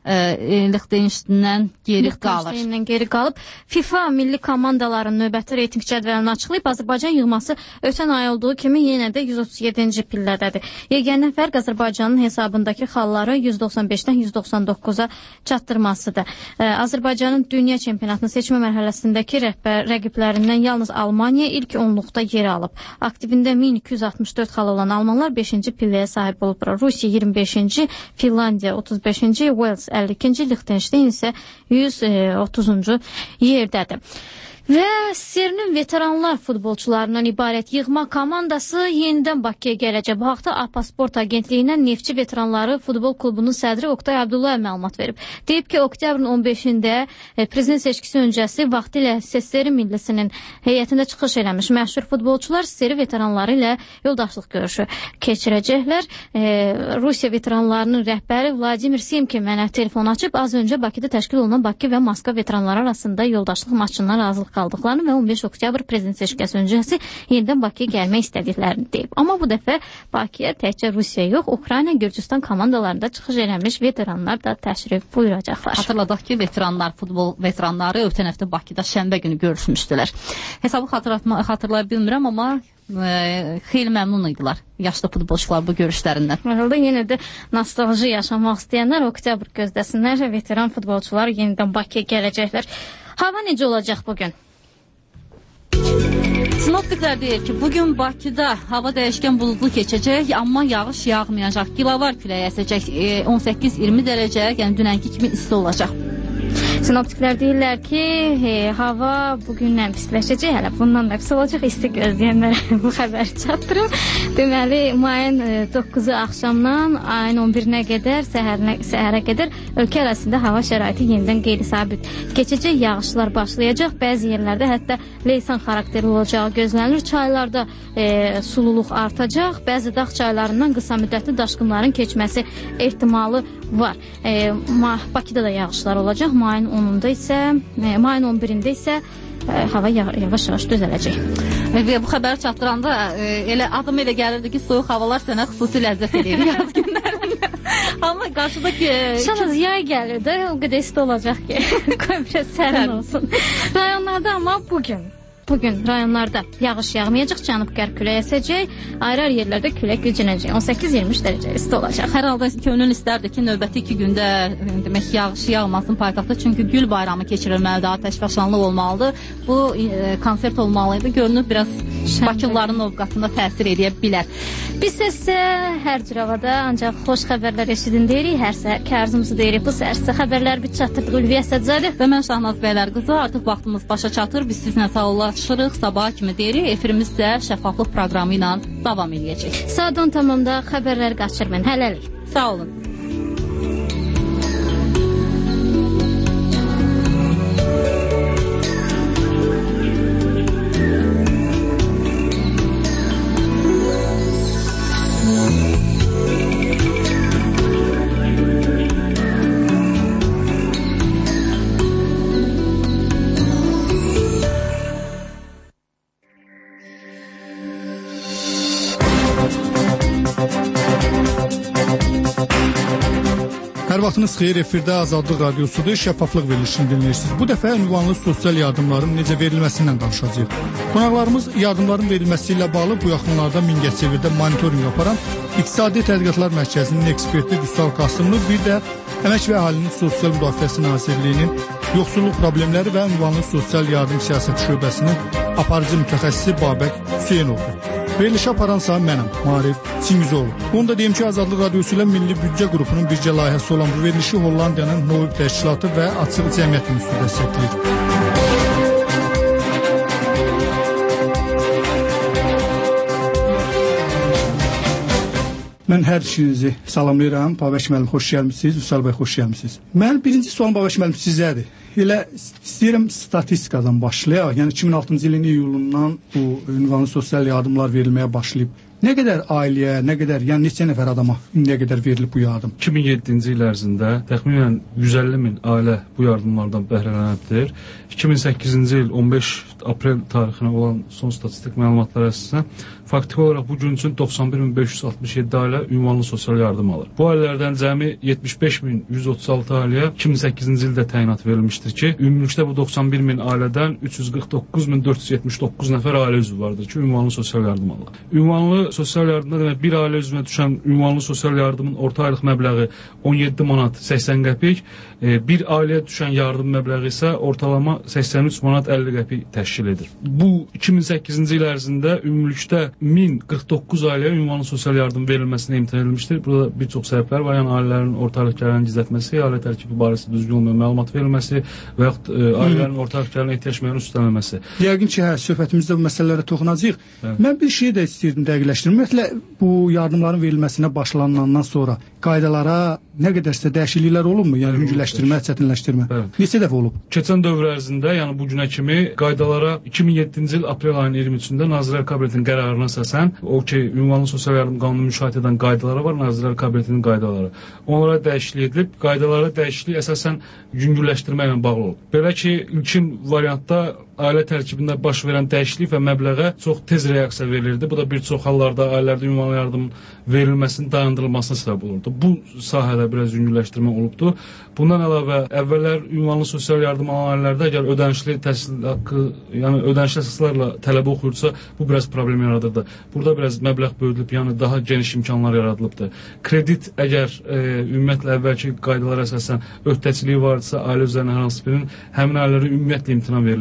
Liechtensteindən geri qalır. FIFA milli komandaların növbəti reyting cədvəlini açıqlayıb. Azərbaycan yığması ötən ay olduğu kimi yenə də 137-ci pillədədir. Yeganə fərq Azərbaycanın hesabındakı xalları 195-dən 199-a çatdırmasıdır. Azərbaycanın dünya çempionatının seçmə mərhələsindəki rəqiblərindən yalnız Almaniya ilk 10-luqda yer alıb. Aktivində 1264 xal olan almanlar 5-ci pilləyə sahib olublar. Rusiya 25-ci, Finlandiya 35-ci, Wales 52-ci, Liechtenstein isə 130-cu yerdədir. Və Serinin veteranlar futbolçularından ibarət yığma komandası yenidən Bakıya gələcək. Bu haqda APA Sport Agentliyindən Neftçi Veteranları Futbol Klubunun sədri Oktay Abdullayev məlumat verib. Deyib ki, oktyabrın 15-də prezident seçkisi öncəsi vaxtilə SSR millisinin heyətində çıxış eləmiş məşhur futbolçular Seri veteranları ilə yoldaşlıq görüşü keçirəcəklər. Rusiya veteranlarının rəhbəri Vladimir Semki mənə telefon açıb az öncə Bakıda təşkil olunan Bakı və Moskva veteranları arasında yoldaşlıq maçından razılıq qaldıqlarını və 15 oktyabr prezident seçkisi öncəsi yenidən Bakıya gəlmək istədiklərini deyib. Amma bu dəfə Bakıya təkcə Rusiya yox, Ukrayna, Gürcüstan komandalarında çıxış eləmiş veteranlar da təşrif buyuracaqlar. Hatırladaq ki, futbol veteranları ötən həftə Bakıda şənbə günü görüşmüşdülər. Hesabı xatırlaya bilmirəm, amma xeyli məmnun idilər yaşlı futbolçular bu görüşlərindən. Yenə də nostalji yaşamaq istəyənlər oktyabr gözləsinlər, veteran futbolçular yenidən Bakıya gələcəklər. Hava necə olacaq bugün? Sinoptiklər deyir ki, bugün Bakıda hava dəyişkən buludlu keçəcək, amma yağış yağmayacaq. Gilavar küləyi əsəcək, 18-20 dərəcə, yəni dünənki kimi isti olacaq. Sinoptiklər deyirlər ki, hava bugündən pisləşəcək, hələ bundan da pis olacaq. İsti gözləyənlərə bu xəbəri çatdırım. Deməli, mayın 9-u axşamdan ayın 11-nə qədər, səhərə qədər ölkə ərazisində hava şəraiti yenidən qeyri-sabit keçəcək. Yağışlar başlayacaq. Bəzi yerlərdə hətta leysan xarakterli olacağı gözlənilir. Çaylarda sululuq artacaq. Bəzi dağ çaylarından qısa müddətli daşqınların keçməsi ehtimalı var. Bakıda da yağışlar olacaq. Mayın 10-unda isə, mayın 11-də isə hava yavaş-yavaş düzələcək. Və bu xəbəri çatdıranda adam elə gəlirdi ki, soyuq havalar sənə xüsusi ləzzət edir yaz günlərində. Amma qarşıdakı... Şanız yay gəlir də, o qədər isti olacaq ki, qoy biraz sərin olsun. Rayonlarda amma bugün rayonlarda yağış yağmayacaq, cənub-qərb küləyi əsəcək, ayrı-ayrı yerlərdə külək güclənəcək, 18-23 dərəcə isti olacaq. Hər halda könül istərdi ki, növbəti 2 gündə demək yağış yağmasın paytaxtda, çünki gül bayramı keçirilməlidir, atəşfəşanlıq olmalıdır. Bu konsert olmalıydı. Görünür biraz Bakılıların ovqatında təsir edə bilər. Biz isə hər cür havada ancaq xoş xəbərlər eşidin deyirik, hər səhər kərzimizi deyirik. Bu səhər sizə xəbərlər bir çatdırdıq. Ülviyə Əsədzadə və mən Şahnaz bəylər qızı. Artıq vaxtımız başa çatır. Biz sizinlə sağollaşırıq. Sabah kimi deyirik. Efirimiz də şəffaflıq proqramı ilə davam edəcək. Saat 10 tamamda xəbərləri qaçırmayın. Hələlik. Sağ olun. Hər vaxtınız xeyir, efirdə Azadlıq Radiosudur, şəffaflıq verilişini dinləyirsiniz. Bu dəfə ünvanlı sosial yardımların necə verilməsindən danışacağıq. Qonaqlarımız yardımların verilməsi ilə bağlı bu yaxınlarda Mingəçevirdə monitorinq aparan İqtisadi Tədqiqatlar Mərkəzinin eksperti Vüsal Qasımlı, bir də Əmək və Əhalinin Sosial Müdafiəsi Nazirliyinin yoxsulluq problemləri və ünvanlı sosial yardım siyasəti şöbəsinin aparıcı mütəxəssisi Babək Hüseynoğlu. Verilişi aparansa mənəm, Marif Çingizoğlu. Onu da deyim ki, Azadlıq Radiosu ilə Milli Büdcə qrupunun bircə layihəsi olan bu verilişi Hollandiyanın Novib Təşkilatı və Açıq Cəmiyyət İnstitutu dəstəkləyir. Mən hər işinizi salamlayıram. Babək müəllim, xoş gəlmişsiniz. Vüsal bəy, xoş gəlmişsiniz. Mənim birinci sualım Babək müəllim sizdədir. Elə istəyirəm statistikadan başlayaq. Yəni 2006-cı ilin iyulundan bu ünvanlı sosial yardımlar verilməyə başlayıb. Nə qədər ailəyə, nə qədər, yəni neçə nəfər adama nə qədər verilib bu yardım? 2007-ci il ərzində təxminən 150 min ailə bu yardımlardan bəhrələnibdir. 2008-ci il 15 aprel tarixinə olan son statistik məlumatlara əsasən faktiki olaraq bu gün üçün 91.567 ailə ünvanlı sosial yardım alır. Bu ailələrdən cəmi 75.136 ailəyə 2008-ci ildə təyinat verilmişdir ki, ümumilikdə bu 91 min ailədən 349.479 nəfər ailə üzvü vardır ki, ünvanlı sosial yardım alır. Ünvanlı sosial yardımda demək bir ailə üzvünə düşən ünvanlı sosial yardımın orta aylıq məbləği 17 manat 80 qəpik, bir ailəyə düşən yardım məbləği isə ortalama 83 manat 50 qəpik təşkil edir. Bu 2008-ci il ərzində ümumilikdə 1049 ailəyə ünvanlı sosial yardım verilməsinə imtina edilmişdir. Burada bir çox səbəblər var. Yəni ailələrin ortalıq gəlirinin gizlətməsi, ailə tərkibi barəsi düzgün olmayan məlumat verilməsi və yaxud ailələrin ortalıq gəlirinə ehtiyac meyilli üstlənilməsi. Yəqin ki, söhbətimizdə bu məsələlərə toxunacağıq. Mən bir şey də istəyirdim dəqiqləşdirmək. Ümumiyyətlə bu yardımların verilməsinə başlanandan sonra qaydalara nə qədərsə dəyişikliklər olubmu? Yəni yüngülləşdirmə, çətinləşdirmə. Neçə dəfə olub? Keçən dövr ərzində, yəni bu günə kimi qaydalara 2007-ci il aprel ayının 23-də Nazirlər Kabinetinin qərarına əsasən, o ki, ünvanlı sosial yardım qanunu müşahidə edən qaydaları var, Nazirlər Kabinetinin qaydaları. Onlara dəyişiklik edilib, qaydalara dəyişiklik əsasən yüngülləşdirmə ilə bağlı olub. Belə ki, ilkin variantda ailə tərkibində baş verən dəyişiklik və məbləğə çox tez reaksiya verilirdi. Bu da bir çox hallarda ailələrdə ünvanlı yardımın verilməsinin dayandırılmasına səbəb olurdu. Bu sahədə biraz yüngülləşdirmə olubdu. Bundan əlavə, əvvəllər ünvanlı sosial yardım alan ailələrdə əgər ödənişli təhsil haqqı, yəni ödənişli əsaslarla tələbə oxuyursa, bu biraz problem yaradırdı. Burada biraz məbləğ böyüdülüb, yəni daha geniş imkanlar yaradılıbdır. Kredit əgər ümumiyyətlə əvvəlki qaydalara əsasən öhdəçiliyi varsa, ailə üzərinə hər hansı birinin həmin ailələrə ümumiyyətlə imtina verilirdi.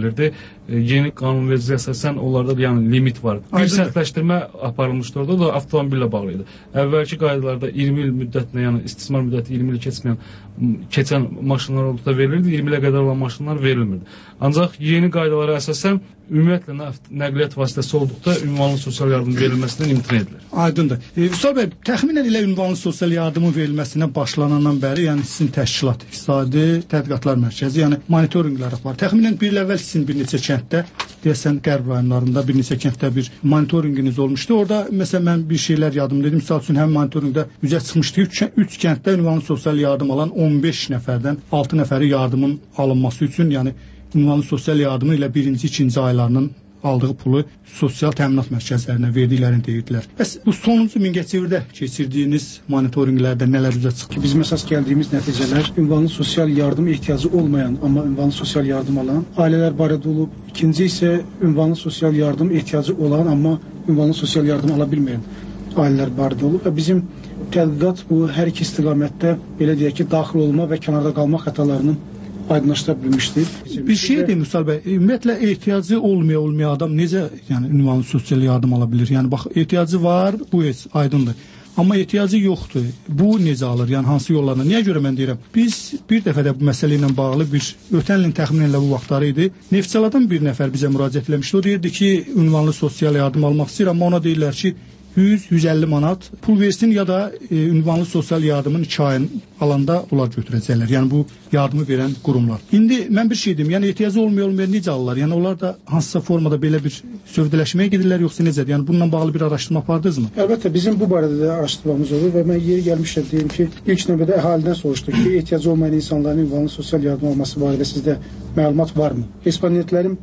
yeni qanunvericiliyə əsasən onlarda yəni limit var. Bir sərtləşdirmə aparılmışdı orada, o da avtomobillə bağlı idi. Əvvəlki qaydalarda 20 il müddətinə, yəni istismar müddəti 20 il keçən maşınlar olduqda verilirdi, 20 ilə qədər olan maşınlar verilmirdi. Ancaq yeni qaydalara əsasən ümumiyyətlə nəqliyyat vasitəsi olduqda ünvanlı sosial yardım verilməsindən imtina edilir. Aydındır. Vüsal bəy, təxminən ilə ünvanlı sosial yardımın verilməsinə başlanandan bəri, yəni sizin təşkilat, İqtisadi Tədqiqatlar Mərkəzi, yəni monitorinqlər var. Təxminən bir il əvvəl sizin bir neçə kənddə, deyəsən Qərb rayonlarında bir neçə kənddə bir monitorinqiniz olmuşdu. Orada məsələn mən bir şeylər yadımda idi. Misal üçün həm monitorinqdə üzə çıxmışdı. 3 kənddə ünvanlı sosial yardım alan 15 nəfərdən 6 nəfəri yardımın alınması üçün, yəni ünvanlı sosial yardımı ilə birinci, ikinci aylarının aldığı pulu sosial təminat mərkəzlərinə verdiklərini deyirdilər. Bəs bu sonuncu Mingəçevirdə keçirdiyiniz monitorinqlərdə nələr üzə çıxdı? Bizim əsas gəldiyimiz nəticələr ünvanlı sosial yardım ehtiyacı olmayan, amma ünvanlı sosial yardım alan ailələr barədə olub. İkinci isə ünvanlı sosial yardım ehtiyacı olan, amma ünvanlı sosial yardım ala bilməyən ailələr barədə olub. Və bizim tədqiqat bu hər iki istiqamətdə belə deyək ki, daxil olma və kənarda qalma xətalarının aydınlaşdıra bilmişdir. Bir şeydir Vüsal bəy, ümumiyyətlə ehtiyacı olmayan adam necə yəni ünvanlı sosial yardım ala bilir? Yəni bax, ehtiyacı var, bu aydındır. Amma ehtiyacı yoxdur. Bu necə alır? Yəni hansı yollarla? Niyə görə mən deyirəm? Biz bir dəfə də bu məsələ ilə bağlı ötən ilin təxminən bu vaxtları idi. Neftçaladan bir nəfər bizə müraciət etmişdi. O deyirdi ki, ünvanlı sosial yardım almaq istəyir, amma ona deyirlər ki, 100-150 manat pul versin ya da ünvanlı sosial yardımın 2 ayın alanda onlar götürəcəklər. Yəni bu yardımı verən qurumlar. İndi mən bir şey deyim, yəni ehtiyacı olmayan necə alırlar? Yəni onlar da hansısa formada belə bir sövdələşməyə gedirlər yoxsa necədir? Yəni bununla bağlı bir araşdırma apardınızmı? Əlbəttə bizim bu barədə də araşdırmamız olur və mən yeri gəlmişəm deyim ki, ilk növbədə əhalidən soruşduq ki, ehtiyacı olmayan insanların ünvanlı sosial yardım alması barədə sizdə məlumat varmı? Respondentlərin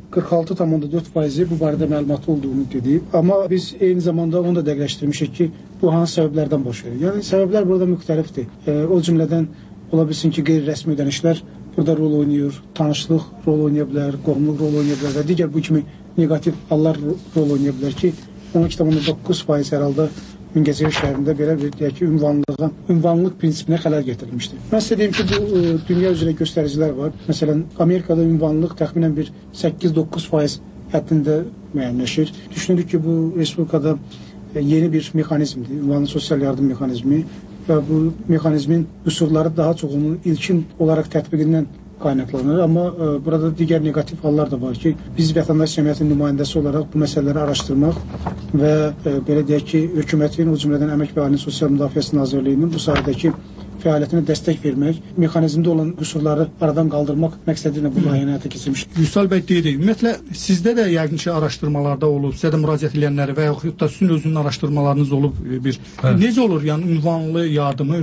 46,4% bu barədə məlumatı olduğunu dedi. Amma biz eyni zamanda onu da dəqiqləşdirmişik ki, bu hansı səbəblərdən baş verir? Yəni səbəblər burada müxtəlifdir. O cümlədən ola bilsin ki, qeyri-rəsmi ödənişlər burada rol oynayır, tanışlıq rol oynaya bilər, qohumluq rol oynaya bilər və digər bu kimi negativ hallar rol oynaya bilər ki, 12,9% hər halda Mingəçevir şəhərində belə bir deyək ki, ünvanlıq prinsipinə xələl getirilmişdir. Mən sizə deyim ki, bu dünya üzrə göstəricilər var. Məsələn, Amerikada ünvanlıq təxminən bir 8-9% həddində müəyyənləşir. Düşünürük ki, bu respublikada yeni bir mexanizmdir, ünvanlı sosial yardım mexanizmi və bu mexanizmin qüsurları daha çox onun ilkin olaraq tətbiqindən qaynaqlanır. Amma burada digər negativ hallar da var ki, biz vətəndaş cəmiyyətinin nümayəndəsi olaraq bu məsələləri araşdırmaq və belə deyək ki, hökumətin, o cümlədən Əmək və Əhalinin Sosial Müdafiəsi Nazirliyinin bu sahədəki fəaliyyətinə dəstək vermək, mexanizmdə olan qüsurları aradan qaldırmaq məqsədilə bu layihəni həyata keçirmişik. Vüsal bəy deyir, ümumiyyətlə sizdə də yəqin ki, araşdırmalarda olub, sizə də müraciət edənləri və yaxud da sizin özünün araşdırmalarınız olub bir. Necə olur, yəni ünvanlı yardımı,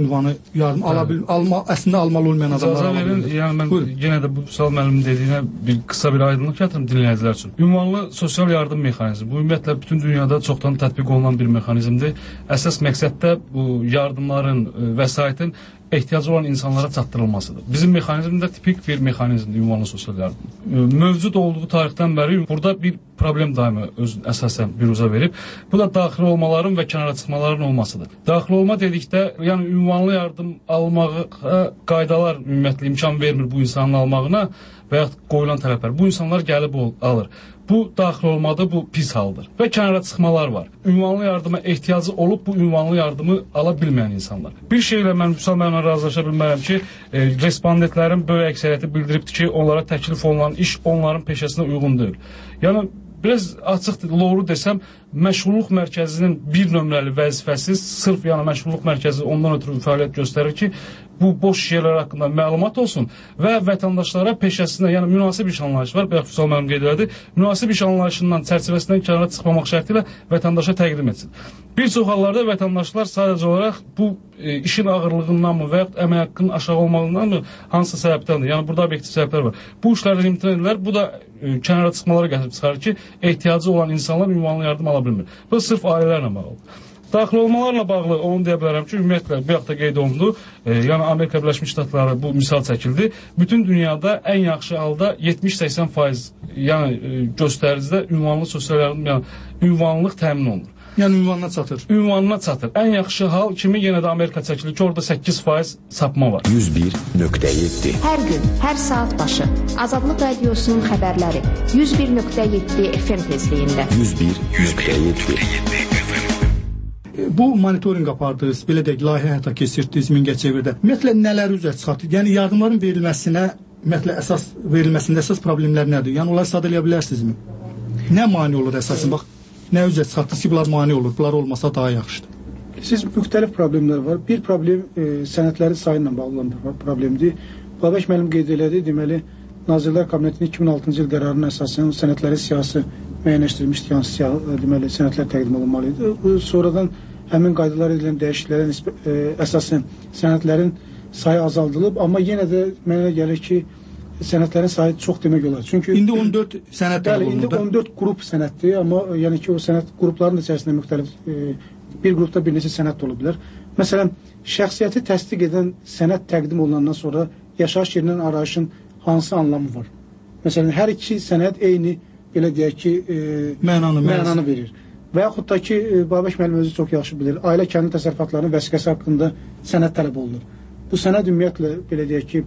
əslində almalı olmayan adamlar verin, yəni mən yenə də bu Vüsal müəllimin dediyinə bir qısa bir aydınlıq gətirim dinləyicilər üçün. Ünvanlı sosial yardım mexanizmi, bu ümumiyyətlə bütün dünyada çoxdan tətbiq olunan bir mexanizmdir. Əsas məqsəd də bu yardımların, vəsaitin ehtiyacı olan insanlara çatdırılmasıdır. Bizim mexanizmdə tipik bir mexanizmdir ünvanlı sosial yardım. Mövcud olduğu tarixdən bəri burada bir problem daimi əsasən büruzə verib. Bu da daxil olmaların və kənara çıxmaların olmasıdır. Daxil olma dedikdə, yəni ünvanlı yardım almağa qaydalar ümumiyyətlə imkan vermir bu insanın almağına və yaxud qoyulan tələblər. Bu insanlar gəlib alır. Bu daxil olmada bu pis haldır. Və kənara çıxmalar var. Ünvanlı yardıma ehtiyacı olub bu ünvanlı yardımı ala bilməyən insanlar. Bir şeylə mən Vüsal mənimlə razılaşa bilmərəm ki, respondentlərin böyük əksəriyyəti bildiribdir ki, onlara təklif olunan iş onların peşəsinə uyğun deyil. Yəni biraz açıq doğru desəm, məşğulluq mərkəzinin bir nömrəli vəzifəsi sırf yəni məşğulluq mərkəzi ondan ötürü fəaliyyət göstərir ki, bu boş yerlər haqqında məlumat olsun və vətəndaşlara peşəsinə, yəni münasib iş anlayışı var, bayaq Vüsal müəllim qeyd elədi, münasib iş anlayışından, çərçivəsindən kənara çıxmamaq şərtilə vətəndaşa təqdim etsin. Bir çox hallarda vətəndaşlar sadəcə olaraq bu işin ağırlığındanmı və yaxud əmək haqqının aşağı olmağındanmı hansısa səbəbdəndir. Yəni burada obyektiv səbəblər var. Bu işlərdən imtina edirlər. Bu da kənara çıxmalara gətirib çıxarır ki, ehtiyacı olan insanlar ünvanlı yardım ala bilmir. Bu sırf ailələrlə bağlıdır. Daxil olmalarla bağlı onu deyə bilərəm ki, ümumiyyətlə bu yaxda qeyd olundu. Yəni Amerika Birləşmiş Ştatları bu misal çəkildi. Bütün dünyada ən yaxşı halda 70-80% yəni göstəricidə ünvanlı sosial yardım, yəni ünvanlılıq təmin olunur. Yəni ünvanına çatır. Ünvanına çatır. Ən yaxşı hal kimi yenə də Amerika çəkilir ki, orada 8% sapma var. 101.7 Hər gün, hər saat başı Azadlıq Radiosunun xəbərləri 101.7 FM tezliyində. 101.7 Bu monitorinq apardınız, belə deyək, layihə həyata keçirdiniz Mingəçevirdə. Ümumiyyətlə nələr üzə çıxartdı? Yəni yardımların verilməsində əsas problemlər nədir? Yəni onları sadələyə bilərsinizmi? Nə mane olur əsasən? Bax, nə üzə çıxartdınız ki, bunlar mane olur, bunlar olmasa daha yaxşıdır. Siz müxtəlif problemlər var. Bir problem sənədlərin sayı ilə bağlı olan bir problemdir. Babək müəllim qeyd elədi, deməli, Nazirlər Kabinetinin 2006-cı il qərarının əsasən sənədlərin siyasi müəyyənləşdirilmişdi, yəni deməli, sənədlər təqdim olunmalıdır. Sonradan həmin qaydalar edilən dəyişikliklərin əsasən sənədlərin sayı azaldılıb, amma yenə də mənə gəlir ki, sənədlərin sayı çox demək olar. Çünki indi 14 sənəd təqdim olunur. İndi 14 qrup sənəddir, amma yəni ki, o sənəd qrupların içərisində müxtəlif bir qrupda bir neçə sənəd ola bilər. Məsələn, şəxsiyyəti təsdiq edən sənəd təqdim olunandan sonra yaşayış yerinin arayışın hansı anlamı var? Məsələn, hər iki sənəd eyni, belə deyək ki, mənanı verir. Və yaxud da ki, Babək müəllim özü çox yaxşı bilir, ailə kəndi təsərrüfatlarının vəsiqəsi haqqında sənəd tələb olunur. Bu sənəd ümumiyyətlə, belə deyək ki,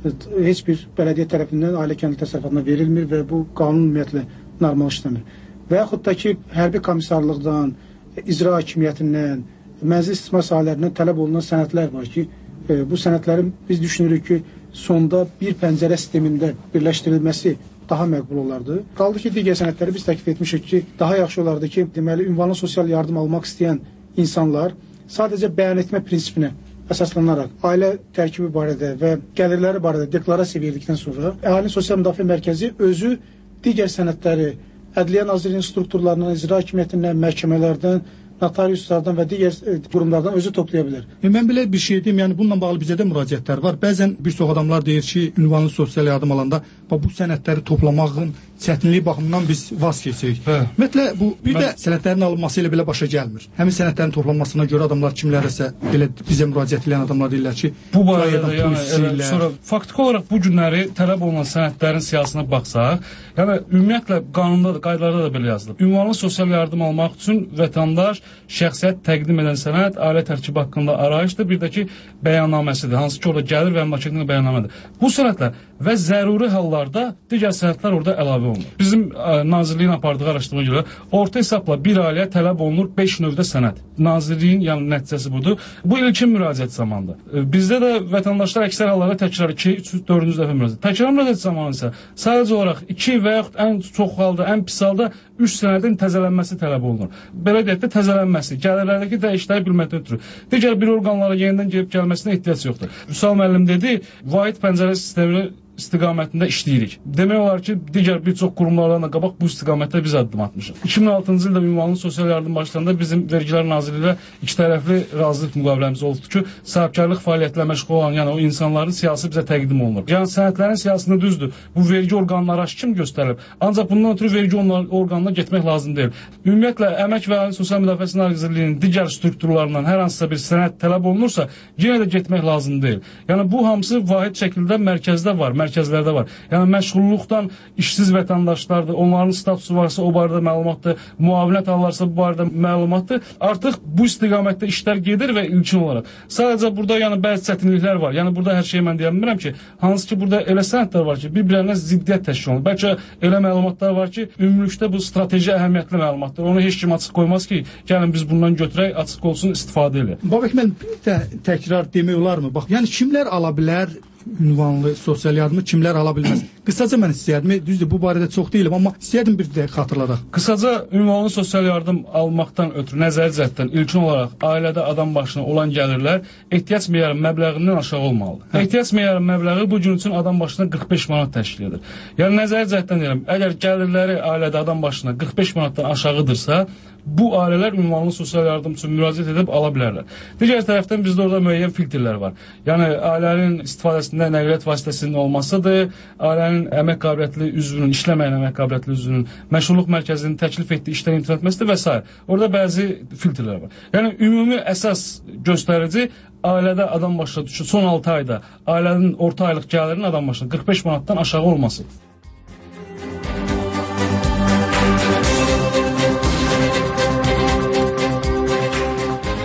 heç bir bələdiyyə tərəfindən ailə kəndi təsərrüfatına verilmir və bu qanun ümumiyyətlə normal işləmir. Və yaxud da ki, hərbi komissarlıqdan, icra hakimiyyətindən, mənzil istismar sahələrindən tələb olunan sənədlər var ki, bu sənədlərin biz düşünürük ki, sonda bir pəncərə sistemində birləşdirilməsi daha məqbul olardı. Qaldı ki, digər sənədləri biz təklif etmişik ki, daha yaxşı olardı ki, deməli, ünvanlı sosial yardım almaq istəyən insanlar sadəcə bəyan etmə prinsipinə əsaslanaraq ailə tərkibi barədə və gəlirləri barədə deklarasiya verdikdən sonra Əhalinin Sosial Müdafiə Mərkəzi özü digər sənədləri Ədliyyə Nazirliyinin strukturlarından, icra hakimiyyətindən, məhkəmələrdən, notariuslardan və digər qurumlardan özü toplaya bilər. Mən belə bir şey deyim, yəni bununla bağlı bizə də müraciətlər var. Bəzən bir çox adamlar deyir ki, ünvanlı sosial yardım alanda bu sənədləri toplamağın çətinliyi baxımından biz vaz keçirik. Ümumiyyətlə, bu bir də sənədlərin alınması ilə belə başa gəlmir. Həmin sənədlərin toplanmasına görə adamlar kimlərəsə belə bizə müraciət edən adamlar deyirlər ki, bu barədə yəni sonra faktiki olaraq bu günləri tələb olunan sənədlərin siyasına baxsaq, yəni ümumiyyətlə qanunda da, qaydalarda da belə yazılıb. Ünvanlı sosial yardım almaq üçün vətəndaş şəxsiyyət təqdim edən sənəd ailə tərkibi haqqında arayışdır, bir də ki bəyannaməsidir, hansı ki orada gəlir və müraciətin bəyannamədir. Bu sənədlər və zəruri hallarda digər sənədlər orada əlavə olunur. Bizim Nazirliyin apardığı araşdırmaya görə orta hesabla bir ailəyə tələb olunur 5 növdə sənəd. Nazirliyin yəni nəticəsi budur. Bu ilkin müraciət zamanıdır. Bizdə də vətəndaşlar əksər hallarda təkrar 2, 3, 4-cü dəfə müraciət. Təkrar müraciət zamanı isə sadəcə olaraq 2 və yaxud ən çox halda, ən pis halda 3 sənədin təzələnməsi tələb olunur. Belə deyək də təzələnməsi, gəlirlərdəki dəyişiklikləri bilməkdən ötürü. Digər bir orqanlara yenidən gəlib gəlməsinə ehtiyac yoxdur. Vüsal müəllim dedi, vahid pəncərə sistemini istiqamətində işləyirik. Demək olar ki, digər bir çox qurumlardan da qabaq bu istiqamətdə biz addım atmışıq. 2006-cı ildə ünvanlı sosial yardım başlananda bizim Vergilər Nazirliyi ilə iki tərəfli razılıq müqaviləmiz oldu ki, sahibkarlıq fəaliyyətlə məşğul olan, yəni o insanların siyasi bizə təqdim olunur. Yəni sənədlərin siyasında düzdür. Bu vergi orqanları kim göstərilib? Ancaq bundan ötürü vergi orqanına getmək lazım deyil. Ümumiyyətlə, Əmək və Əhalinin Sosial Müdafiəsi Nazirliyinin digər strukturlarından hər hansısa bir sənəd tələb olunursa, yenə də getmək lazım deyil. Yəni bu hamısı vahid şəkildə mərkəzdə var, mərkəzlərdə var. Yəni məşğulluqdan işsiz vətəndaşlardır, onların statusu varsa o barədə məlumatdır, müavinət alırlarsa bu barədə məlumatdır. Artıq bu istiqamətdə işlər gedir və ilkin olaraq. Sadəcə burada yəni bəzi çətinliklər var. Yəni burada hər şeyi mən deyə bilmirəm ki, hansı ki burada elə sənədlər var ki, bir-birlərinə ziddiyyət təşkil olunur. Bəlkə elə məlumatlar var ki, ümumilikdə bu strateji əhəmiyyətli məlumatdır. Onu heç kim açıq qoymaz ki, gəlin biz bundan götürək, açıq olsun, istifadə edək. Babək, mən bir də təkrar demək olarmı? Bax, yəni kimlər ala bilər ünvanlı sosial yardımı, kimlər ala bilməz? Qısaca mən istəyərdim, düzdür, bu barədə çox deyiləm, amma istəyərdim bir də xatırladaq. Qısaca ünvanlı sosial yardım almaqdan ötürü nəzəri cəhətdən ilkin olaraq ailədə adam başına olan gəlirlər ehtiyac meyarı məbləğindən aşağı olmalıdır. Ehtiyac meyarı məbləği bu gün üçün adam başına 45 manat təşkil edir. Yəni nəzəri cəhətdən deyirəm, əgər gəlirləri ailədə adam başına 45 manatdan aşağıdırsa, bu ailələr ünvanlı sosial yardım üçün müraciət edib ala bilərlər. Digər tərəfdən bizdə orada müəyyən filtrlər var. Yəni ailənin istifadəsində nəqliyyat vasitəsinin olmasıdır, ailənin əmək qabiliyyətli üzvünün, işləməyən əmək qabiliyyətli üzvünün məşğulluq mərkəzinin təklif etdiyi işdən imtina etməsidir və s. Orada bəzi filtrlər var. Yəni ümumi əsas göstərici ailədə adam başına düşür, son 6 ayda ailənin orta aylıq gəlirinin adam başına 45 manatdan aşağı olmasıdır.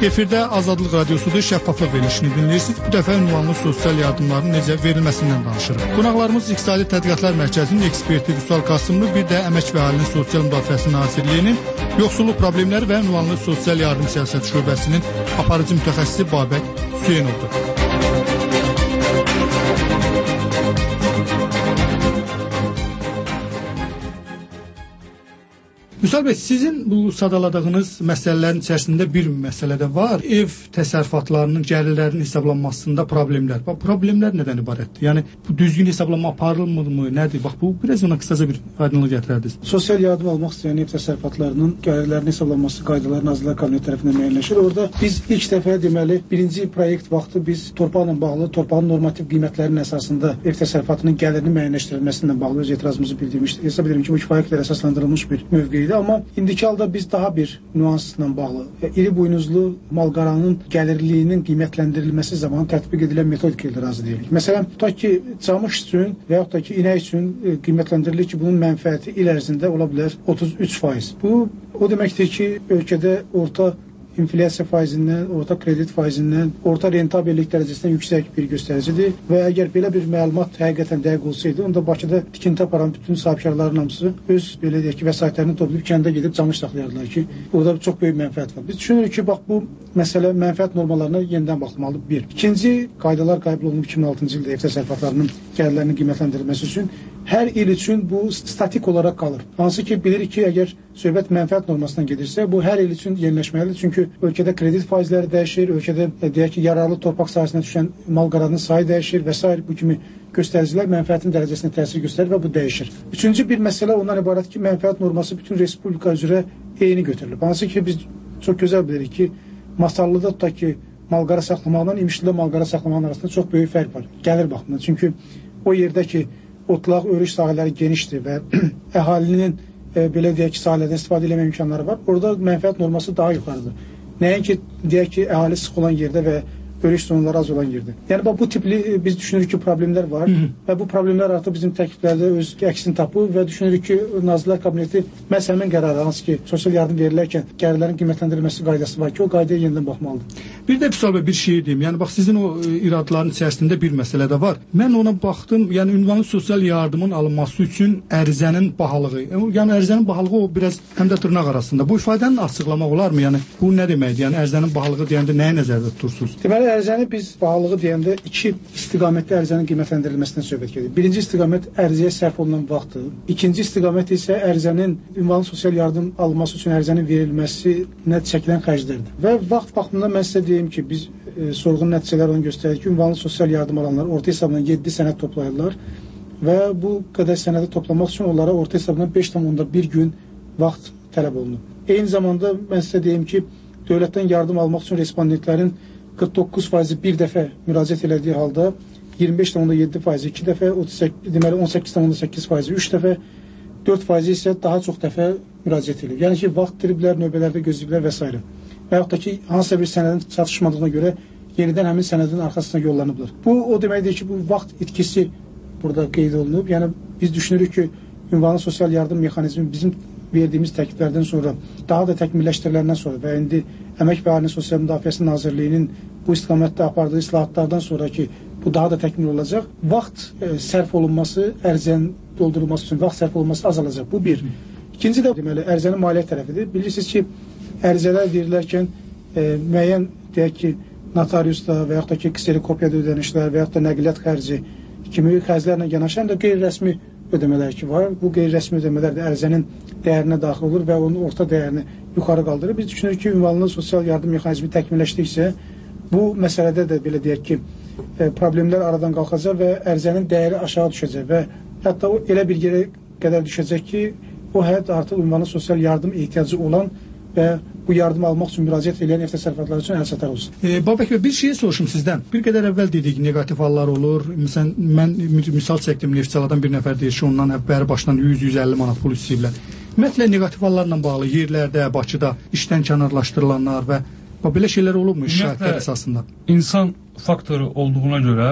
Efirdə Azadlıq Radiosudur, şəffaflıq verilişini dinləyirsiniz. Bu dəfə ünvanlı sosial yardımların necə verilməsindən danışırıq. Qonaqlarımız İqtisadi Tədqiqatlar Mərkəzinin eksperti Vüsal Qasımlı, bir də Əmək və Əhalinin Sosial Müdafiəsi Nazirliyinin yoxsulluq problemləri və ünvanlı sosial yardım siyasəti şöbəsinin aparıcı mütəxəssisi Babək Hüseynovdur. Vüsal bəy, sizin bu sadaladığınız məsələlərin içərisində bir məsələ də var. Ev təsərrüfatlarının gəlirlərinin hesablanmasında problemlər. Bax, problemlər nədən ibarətdir? Yəni, bu düzgün hesablanma aparılmırmı, nədir? Bax, bu biraz ona qısaca bir aydınlıq gətirərdiniz. Sosial yardım almaq istəyən ev təsərrüfatlarının gəlirlərinin hesablanması qaydaları Nazirlər Kabineti tərəfindən müəyyənləşir. Orada biz ilk dəfə deməli, birinci proyekt vaxtı biz torpaqla bağlı, torpağın normativ qiymətlərinin əsasında ev təsərrüfatının gəlirinin müəyyənləşdirilməsindən bağlı öz etirazımızı bildirmişdik. Hesab edirəm ki, bu kifayətlə əsaslandırılmış bir mövqedir. Amma indiki halda biz daha bir nüansla bağlı, iri buynuzlu malqaranın gəlirliyinin qiymətləndirilməsi zamanı tətbiq edilən metodika ilə razı deyilik. Məsələn, tutaq ki, camış üçün və yaxud da ki, inək üçün qiymətləndirilir ki, bunun mənfəəti il ərzində ola bilər 33%. Bu, o deməkdir ki, ölkədə orta inflyasiya faizindən, orta kredit faizindən, orta rentabellik dərəcəsindən yüksək bir göstəricidir və əgər belə bir məlumat həqiqətən dəqiq olsaydı, onda Bakıda tikinti aparan bütün sahibkarların hamısı öz belə deyək ki, vəsaitlərini toplayıb kəndə gedib camış saxlayardılar ki, burada çox böyük mənfəət var. Biz düşünürük ki, bax bu məsələ mənfəət normalarına yenidən baxılmalıdır. Bir. İkinci, qaydalar qəbul olunub 2006-cı ildə ev təsərrüfatlarının gəlirlərinin qiymətləndirilməsi üçün hər il üçün bu statik olaraq qalır. Hansı ki, bilirik ki, əgər söhbət mənfəət normasından gedirsə, bu hər il üçün yeniləşməlidir. Çünki ölkədə kredit faizləri dəyişir, ölkədə deyək ki, yararlı torpaq sahəsinə düşən malqaranın sayı dəyişir və s. bu kimi göstəricilər mənfəətin dərəcəsinə təsir göstərir və bu dəyişir. Üçüncü bir məsələ ondan ibarət ki, mənfəət norması bütün respublika üzrə eyni götürülür. Hansı ki, biz çox gözəl bilirik ki, Masallıda tutaq ki, malqara saxlamaqla İmişlidə malqara saxlamaqla arasında çox böyük fərq var, gəlir baxımından. Çünki o yerdə ki, otlaq, örüş sahələri genişdir və əhalinin belə deyək ki, sahələrdən istifadə etmə imkanları var. Orada mənfəət norması daha yuxarıdır. Nəinki deyək ki, əhali sıx olan yerdə və örüş zonları az olan yerdə. Yəni bu tipli biz düşünürük ki, problemlər var və bu problemlər artıq bizim təkliflərdə öz əksini tapır və düşünürük ki, Nazirlər Kabineti məhz həmin qərarı, hansı ki, sosial yardım verilərkən gəlirlərin qiymətləndirilməsi qaydası var ki, o qaydaya yenidən baxmalıdır. Bir də Vüsal bəy, bir şey deyim. Yəni bax, sizin o iradların içərisində bir məsələ də var. Mən ona baxdım, yəni ünvanlı sosial yardımın alınması üçün ərizənin bahalığı. Yəni ərizənin bahalığı o biraz həm də dırnaq arasında. Bu ifadəni açıqlamaq olarmı? Yəni bu nə deməkdir? Yəni ərizənin bahalığı deyəndə nəyi nəzərdə tutursunuz? Deməli, ərizəni biz bahalığı deyəndə iki istiqamətdə ərizənin qiymətləndirilməsindən söhbət gedir. Birinci istiqamət ərizəyə sərf olunan vaxtdır. İkinci istiqamət isə ərizənin ünvanlı sosial yardım alınması üçün ərizənin verilməsinə çəkilən xərclərdir. Və vaxt baxımından mən sizə deyim ki, biz sorğun nəticələr onu göstərir ki, ünvanlı sosial yardım alanlar orta hesabla 7 sənəd toplayırlar və bu qədər sənədi toplamaq üçün onlara orta hesabla 5,1 gün vaxt tələb olunur. Eyni zamanda mən sizə deyim ki, dövlətdən yardım almaq üçün respondentlərin 49% bir dəfə müraciət elədiyi halda 25,7% 2 dəfə, deməli 18,8% 3 dəfə, 4% isə daha çox dəfə müraciət edir. Yəni ki, vaxt itiriblər, növbələrdə gözləyiblər və s. Və yaxud da ki, hansısa bir sənədin çatışmadığına görə yenidən həmin sənədin arxasına yollanıblar. Bu, o deməkdir ki, bu vaxt itkisi burada qeyd olunub. Yəni, biz düşünürük ki, ünvanlı sosial yardım mexanizmi bizim verdiyimiz təkliflərdən sonra, daha da təkmilləşdiriləndən sonra və indi Əmək və Əhalinin Sosial Müdafiəsi Nazirliyinin bu istiqamətdə apardığı islahatlardan sonra ki, bu daha da təkmil olacaq, vaxt sərf olunması, ərizənin doldurulması üçün vaxt sərf olunması azalacaq. Bu bir. İkinci də deməli, ərizənin maliyyə tərəfidir. Bilirsiniz ki, ərizələr verilərkən müəyyən, deyək ki, notariusda və yaxud da ki, kserokopiyada ödənişlər və yaxud da nəqliyyat xərci kimi xərclərlə yanaşı həm də qeyri-rəsmi ödəmələr ki var. Bu qeyri-rəsmi ödəmələr də ərizənin dəyərinə daxil olur və onun orta dəyərini yuxarı qaldırır. Biz düşünürük ki, ünvanlı sosial yardım mexanizmi təkmilləşdikcə bu məsələdə də belə deyək ki, problemlər aradan qalxacaq və ərizənin dəyəri aşağı düşəcək və hətta o elə bir yerə qədər düşəcək ki, o həyat artıq ünvanlı sosial yardım ehtiyacı olan və bu yardım almaq üçün müraciət edən ev təsərrüfatları üçün əlçatar olsun. Babək bəy, bir şey soruşum sizdən. Bir qədər əvvəl dedik, negativ hallar olur. Məsələn, mən misal çəkdim, Neftçaladan bir nəfər deyir ki, ondan bəri başdan 100-150 manat pul istəyiblər. Ümumiyyətlə, negativ hallarla bağlı yerlərdə, Bakıda işdən kənarlaşdırılanlar və belə şeylər olubmu şahidlər əsasında? İnsan faktoru olduğuna görə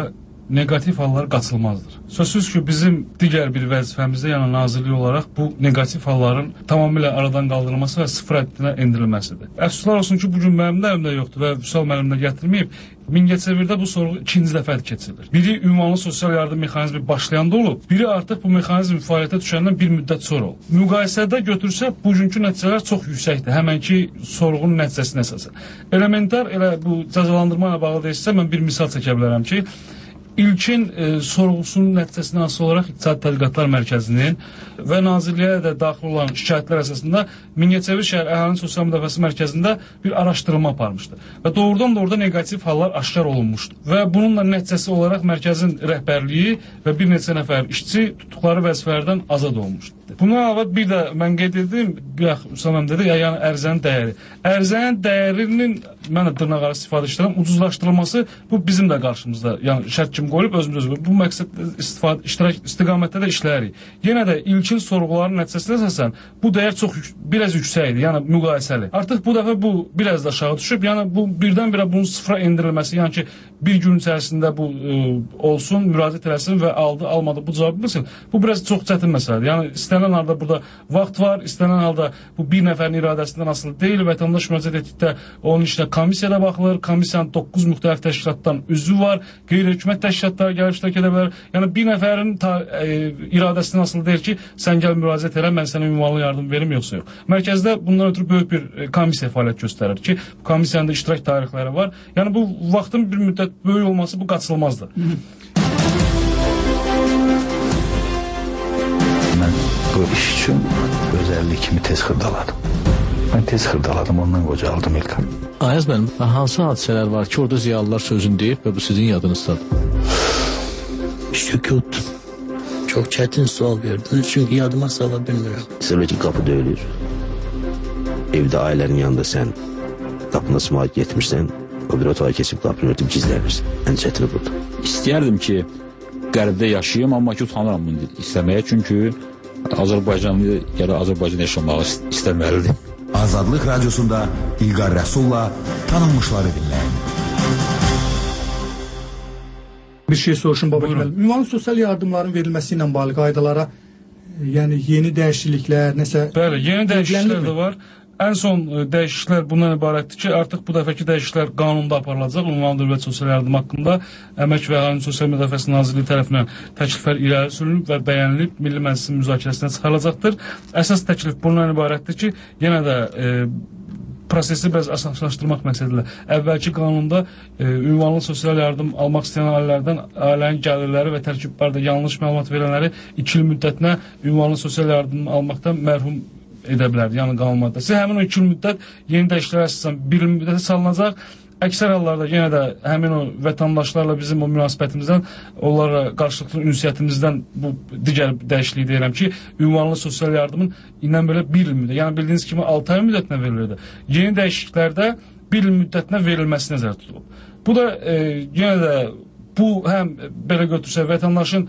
negativ hallar qaçılmazdır. Sözsüz ki, bizim digər bir vəzifəmizdə, yəni nazirlik olaraq bu negativ halların tamamilə aradan qaldırılması və sıfır həddinə endirilməsidir. Əfsuslar olsun ki, bugün mənim də əlimdə yoxdur və Vüsal müəllim də gətirməyib. Mingəçevirdə bu sorğu ikinci dəfə keçirilir. Biri ünvanlı sosial yardım mexanizmi başlayanda olub, biri artıq bu mexanizm fəaliyyətə düşəndən bir müddət sonra olub. Müqayisədə götürsək, bugünkü nəticələr çox yüksəkdir. Həmənki sorğunun nəticəsinə əsasən. Elementar elə bu cəzalandırma ilə bağlı deyilsə, mən bir misal çəkə bilərəm ki, İlkin sorğusunun nəticəsindən asılı olaraq İqtisadi Tədqiqatlar Mərkəzinin və Nazirliyə də daxil olan şikayətlər əsasında Mingəçevir şəhər əhalinin sosial müdafiəsi mərkəzində bir araşdırma aparmışdı və doğrudan da orada negativ hallar aşkar olunmuşdu və bununla nəticəsi olaraq mərkəzin rəhbərliyi və bir neçə nəfər işçi tutduqları vəzifələrdən azad olmuşdu. Buna əlavə bir də mən qeyd etdim, Üsam dedi, yəni ərizənin dəyəri. Ərizənin dəyərinin, mən də dırnaq arası istifadə edirəm, ucuzlaşdırılması bu bizim də qarşımızda, yəni şərt kimi qoyulub özümüz bu məqsəd istiqamətdə də işləyirik. Yenə də ilkin sorğuların nəticəsinə əsasən bu dəyər çox biraz yüksəkdir, yəni müqayisəli. Artıq bu dəfə bu biraz da aşağı düşüb, yəni bu birdən-birə bunun sıfıra endirilməsi, yəni ki bir gün içərisində bu olsun, müraciət eləsin və aldı, almadı bu cavabı bilsin. Bu biraz çox çətin məsələdir. Yəni istənilən halda burada vaxt var, istənilən halda bu bir nəfərin iradəsindən asılı deyil. Vətəndaş müraciət etdikdə onun işinə komissiyada baxılır. Komissiyanın 9 müxtəlif təşkilatdan üzvü var. Qeyri-hökumət təşkilatları gəlib iştirak edə bilər. Yəni bir nəfərin iradəsindən asılı deyil ki, sən gəl müraciət elə, mən sənə ünvanlı yardım verim yoxsa yox. Mərkəzdə bundan ötürü böyük bir komissiya fəaliyyət göstərir ki, bu komissiyanın da iştirak tarixləri var. Yəni bu vaxtın bir müddət böyük olması bu qaçılmazdır. Mən bu iş üçün özəllik kimi tez xırdaladım. Mən tez xırdaladım, ondan qocaldım İlkan. Ayaz mənim, hansı hadisələr var ki, orada ziyalılar sözünü deyib və bu sizin yadınızdadır? Sükut. Çok çetin sual verdiniz çünkü yadıma sala bilmirəm. Mesela ki kapı döyülür. Evdə ailənin yanında sən qapına sımaq getmirsən, o bir otağa keçib qapını örtüb gizlənirsən. Ən çətini budur. İstəyərdim ki, qərbdə yaşayayım, amma ki utanıram bunu istəməyə, çünki Azərbaycanlı ya da Azərbaycan yaşamağı istəməlidir. Azadlıq Radiosunda İlqar Rəsulla tanınmışları dinləyin. Bir şey soruşun baba. Ünvanlı sosial yardımların verilməsi ilə bağlı qaydalara, yəni yeni dəyişikliklər, nəsə... Bəli, yeni dəyişikliklər də var. Ən son dəyişikliklər bundan ibarətdir ki, artıq bu dəfəki dəyişikliklər qanunda aparılacaq. Ünvanlı dövlət sosial yardım haqqında Əmək və Əhalinin Sosial Müdafiəsi Nazirliyi tərəfindən təkliflər irəli sürülüb və bəyənilib Milli Məclisin müzakirəsinə çıxarılacaqdır. Əsas təklif bundan ibarətdir ki, yenə də prosesi biraz asanlaşdırmaq məqsədilə əvvəlki qanunda ünvanlı sosial yardım almaq istəyən ailələrdən ailənin gəlirləri və tərkiblərdə yanlış məlumat verənləri 2 il müddətinə ünvanlı sosial yardım almaqdan mərhum edə bilərdi, yəni qanun maddəsi. Həmin o 2 il müddət yeni dəyişikliklər əsasən 1 il müddətə salınacaq. Əksər hallarda yenə də həmin o vətəndaşlarla bizim o münasibətimizdən, onlara qarşılıqlı ünsiyyətimizdən bu digər dəyişikliyi deyirəm ki, ünvanlı sosial yardımın indən belə 1 il müddət, yəni bildiyiniz kimi 6 ay müddətinə verilirdi. Yeni dəyişikliklərdə 1 il müddətinə verilməsi nəzərdə tutulub. Bu da yenə də bu həm belə götürsək vətəndaşın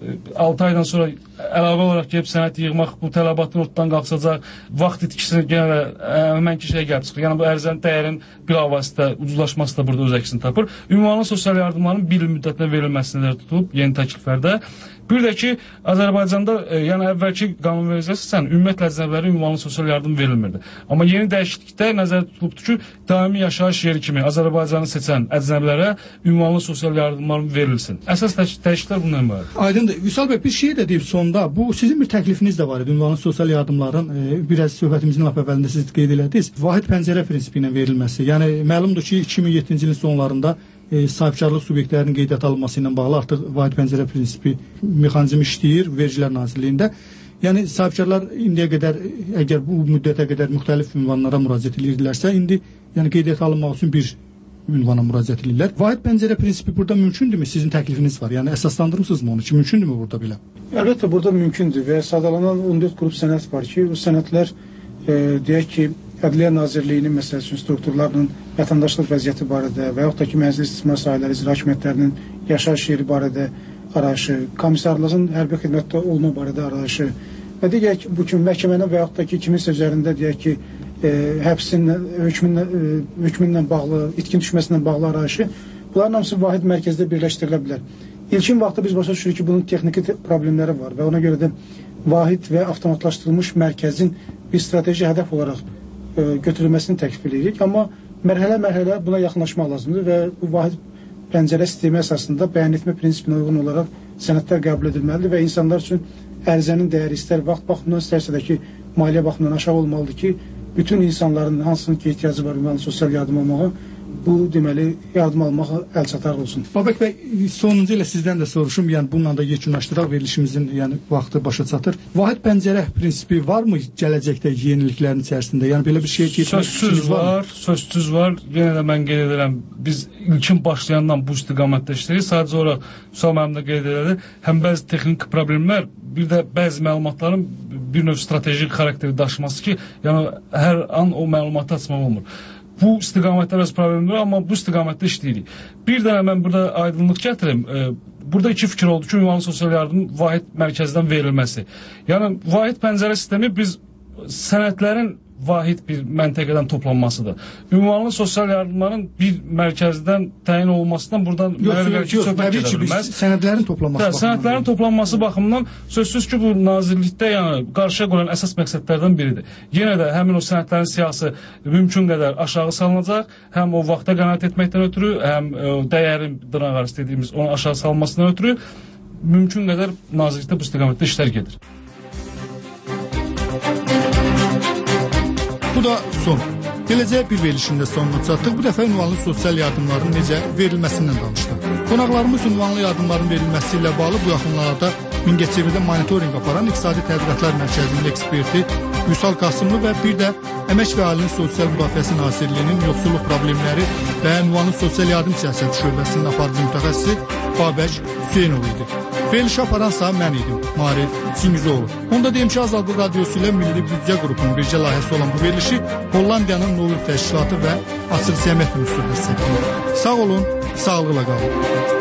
6 aydan sonra əlavə olaraq gəlib sənəd yığmaq, bu tələbatın ortadan qalxacaq, vaxt itkisini yenə də həmənki şey gəlib çıxır. Yəni bu ərizənin dəyərin bilavasitə ucuzlaşması da burada öz əksini tapır. Ünvanlı sosial yardımların 1 il müddətinə verilməsi nəzərdə tutulub yeni təkliflərdə. Bir də ki, Azərbaycanda, yəni əvvəlki qanunvericiliyə əsasən ümumiyyətlə əcnəbilərə ünvanlı sosial yardım verilmirdi. Amma yeni dəyişiklikdə nəzərdə tutulubdur ki, daimi yaşayış yeri kimi Azərbaycanı seçən əcnəbilərə ünvanlı sosial yardımlar verilsin. Əsas dəyişikliklər bundan ibarət. Aydındır. Vüsal bəy, bir şey də deyib sonda, bu sizin bir təklifiniz də var idi, ünvanlı sosial yardımların biraz söhbətimizin lap əvvəlində siz qeyd elədiniz. Vahid pəncərə prinsipi ilə verilməsi. Yəni məlumdur ki, 2007-ci ilin sonlarında sahibkarlıq subyektlərinin qeydiyyata alınması ilə bağlı artıq vahid pəncərə prinsipi mexanizmi işləyir Vergilər Nazirliyində. Yəni sahibkarlar indiyə qədər, əgər bu müddətə qədər müxtəlif ünvanlara müraciət edirlərsə, indi yəni qeydiyyata alınmaq üçün bir ünvana müraciət edirlər. Vahid pəncərə prinsipi burada mümkündürmü? Sizin təklifiniz var. Yəni əsaslandırmısınızmı onu ki, mümkündürmü burada belə? Əlbəttə burada mümkündür və sadalanan 14 qrup sənəd var ki, o sənədlər deyək ki, Ədliyyə Nazirliyinin məsəl üçün strukturlarının vətəndaşlıq vəziyyəti barədə və yaxud da ki, mənzil istismar sahələri icra hakimiyyətlərinin yaşayış yeri barədə arayışı, komissarlığın hərbi xidmətdə olma barədə arayışı və digər ki, bu kimi məhkəmənin və yaxud da ki, kiminsə üzərində deyək ki, hökmünlə bağlı, itkin düşməsindən bağlı arayışı, bunların hamısı vahid mərkəzdə birləşdirilə bilər. İlkin vaxtda biz başa düşürük ki, bunun texniki problemləri var və ona görə də vahid və avtomatlaşdırılmış mərkəzin bir strateji hədəf olaraq götürülməsini təklif edirik. Amma mərhələ-mərhələ buna yaxınlaşmaq lazımdır və bu vahid pəncərə sistemi əsasında bəyan etmə prinsipinə uyğun olaraq sənədlər qəbul edilməlidir və insanlar üçün ərizənin dəyəri istər vaxt baxımından, istərsə də ki, maliyyə baxımından aşağı olmalıdır ki, bütün insanların hansının ki ehtiyacı var ünvanlı sosial yardım almağa, bu deməli yardım almağa əlçatar olsun. Babək bəy, sonuncu ilə sizdən də soruşum, yəni bununla da yekunlaşdıraq, verilişimizin yəni vaxtı başa çatır. Vahid pəncərə prinsipi varmı gələcəkdə yeniliklərin içərisində? Yəni belə bir şey sözsüz var. Yenə də mən qeyd edirəm, biz ilkin başlayandan bu istiqamətdə işləyirik. Sadəcə olaraq Vüsal müəllim də qeyd edirdi, həm bəzi texniki problemlər, bir də bəzi məlumatların bir növ strateji xarakteri daşıması ki, yəni hər an o məlumatı açmaq olmur. Bu istiqamətdə biraz problemdir, amma bu istiqamətdə işləyirik. Bir dənə mən burada aydınlıq gətirim. Burada iki fikir oldu ki, ünvanlı sosial yardım vahid mərkəzdən verilməsi. Yəni, vahid pəncərə sistemi biz sənədlərin vahid bir məntəqədən toplanmasıdır. Ünvanlı sosial yardımların bir mərkəzdən təyin olmasından buradan təbii ki, biz sənədlərin toplanması sənədlərin toplanması baxımından sözsüz ki, bu nazirlikdə yəni qarşıya qoyulan əsas məqsədlərdən biridir. Yenə də həmin o sənədlərin siyahısı mümkün qədər aşağı salınacaq, həm o vaxta qənaət etməkdən ötürü, həm dəyərin dırnaq arası dediyimiz onun aşağı salınmasından ötürü mümkün qədər nazirlikdə bu istiqamətdə işlər gedir. Bu da son. Beləcə bir verilişində sonuna çatdıq. Bu dəfə ünvanlı sosial yardımların necə verilməsindən danışdıq. Qonaqlarımız ünvanlı yardımların verilməsi ilə bağlı bu yaxınlarda Mingəçevirdə monitorinq aparan İqtisadi Tədqiqatlar Mərkəzinin eksperti Vüsal Qasımlı və bir də Əmək və Əhalinin Sosial Müdafiəsi Nazirliyinin yoxsulluq problemləri və ünvanlı sosial yardım siyasəti şöbəsinin aparıcı mütəxəssisi Babək Hüseynov idi. Verilişi aparansa mən idim, Marif Çingizoğlu. Onda deyim ki, Azadlıq Radiosu ilə Milli Büdcə qrupunun bircə layihəsi olan bu verilişi Hollandiyanın Novil Təşkilatı və Açıq Səmiyyət Müstəqəsi. Sağ olun, sağlıqla qalın.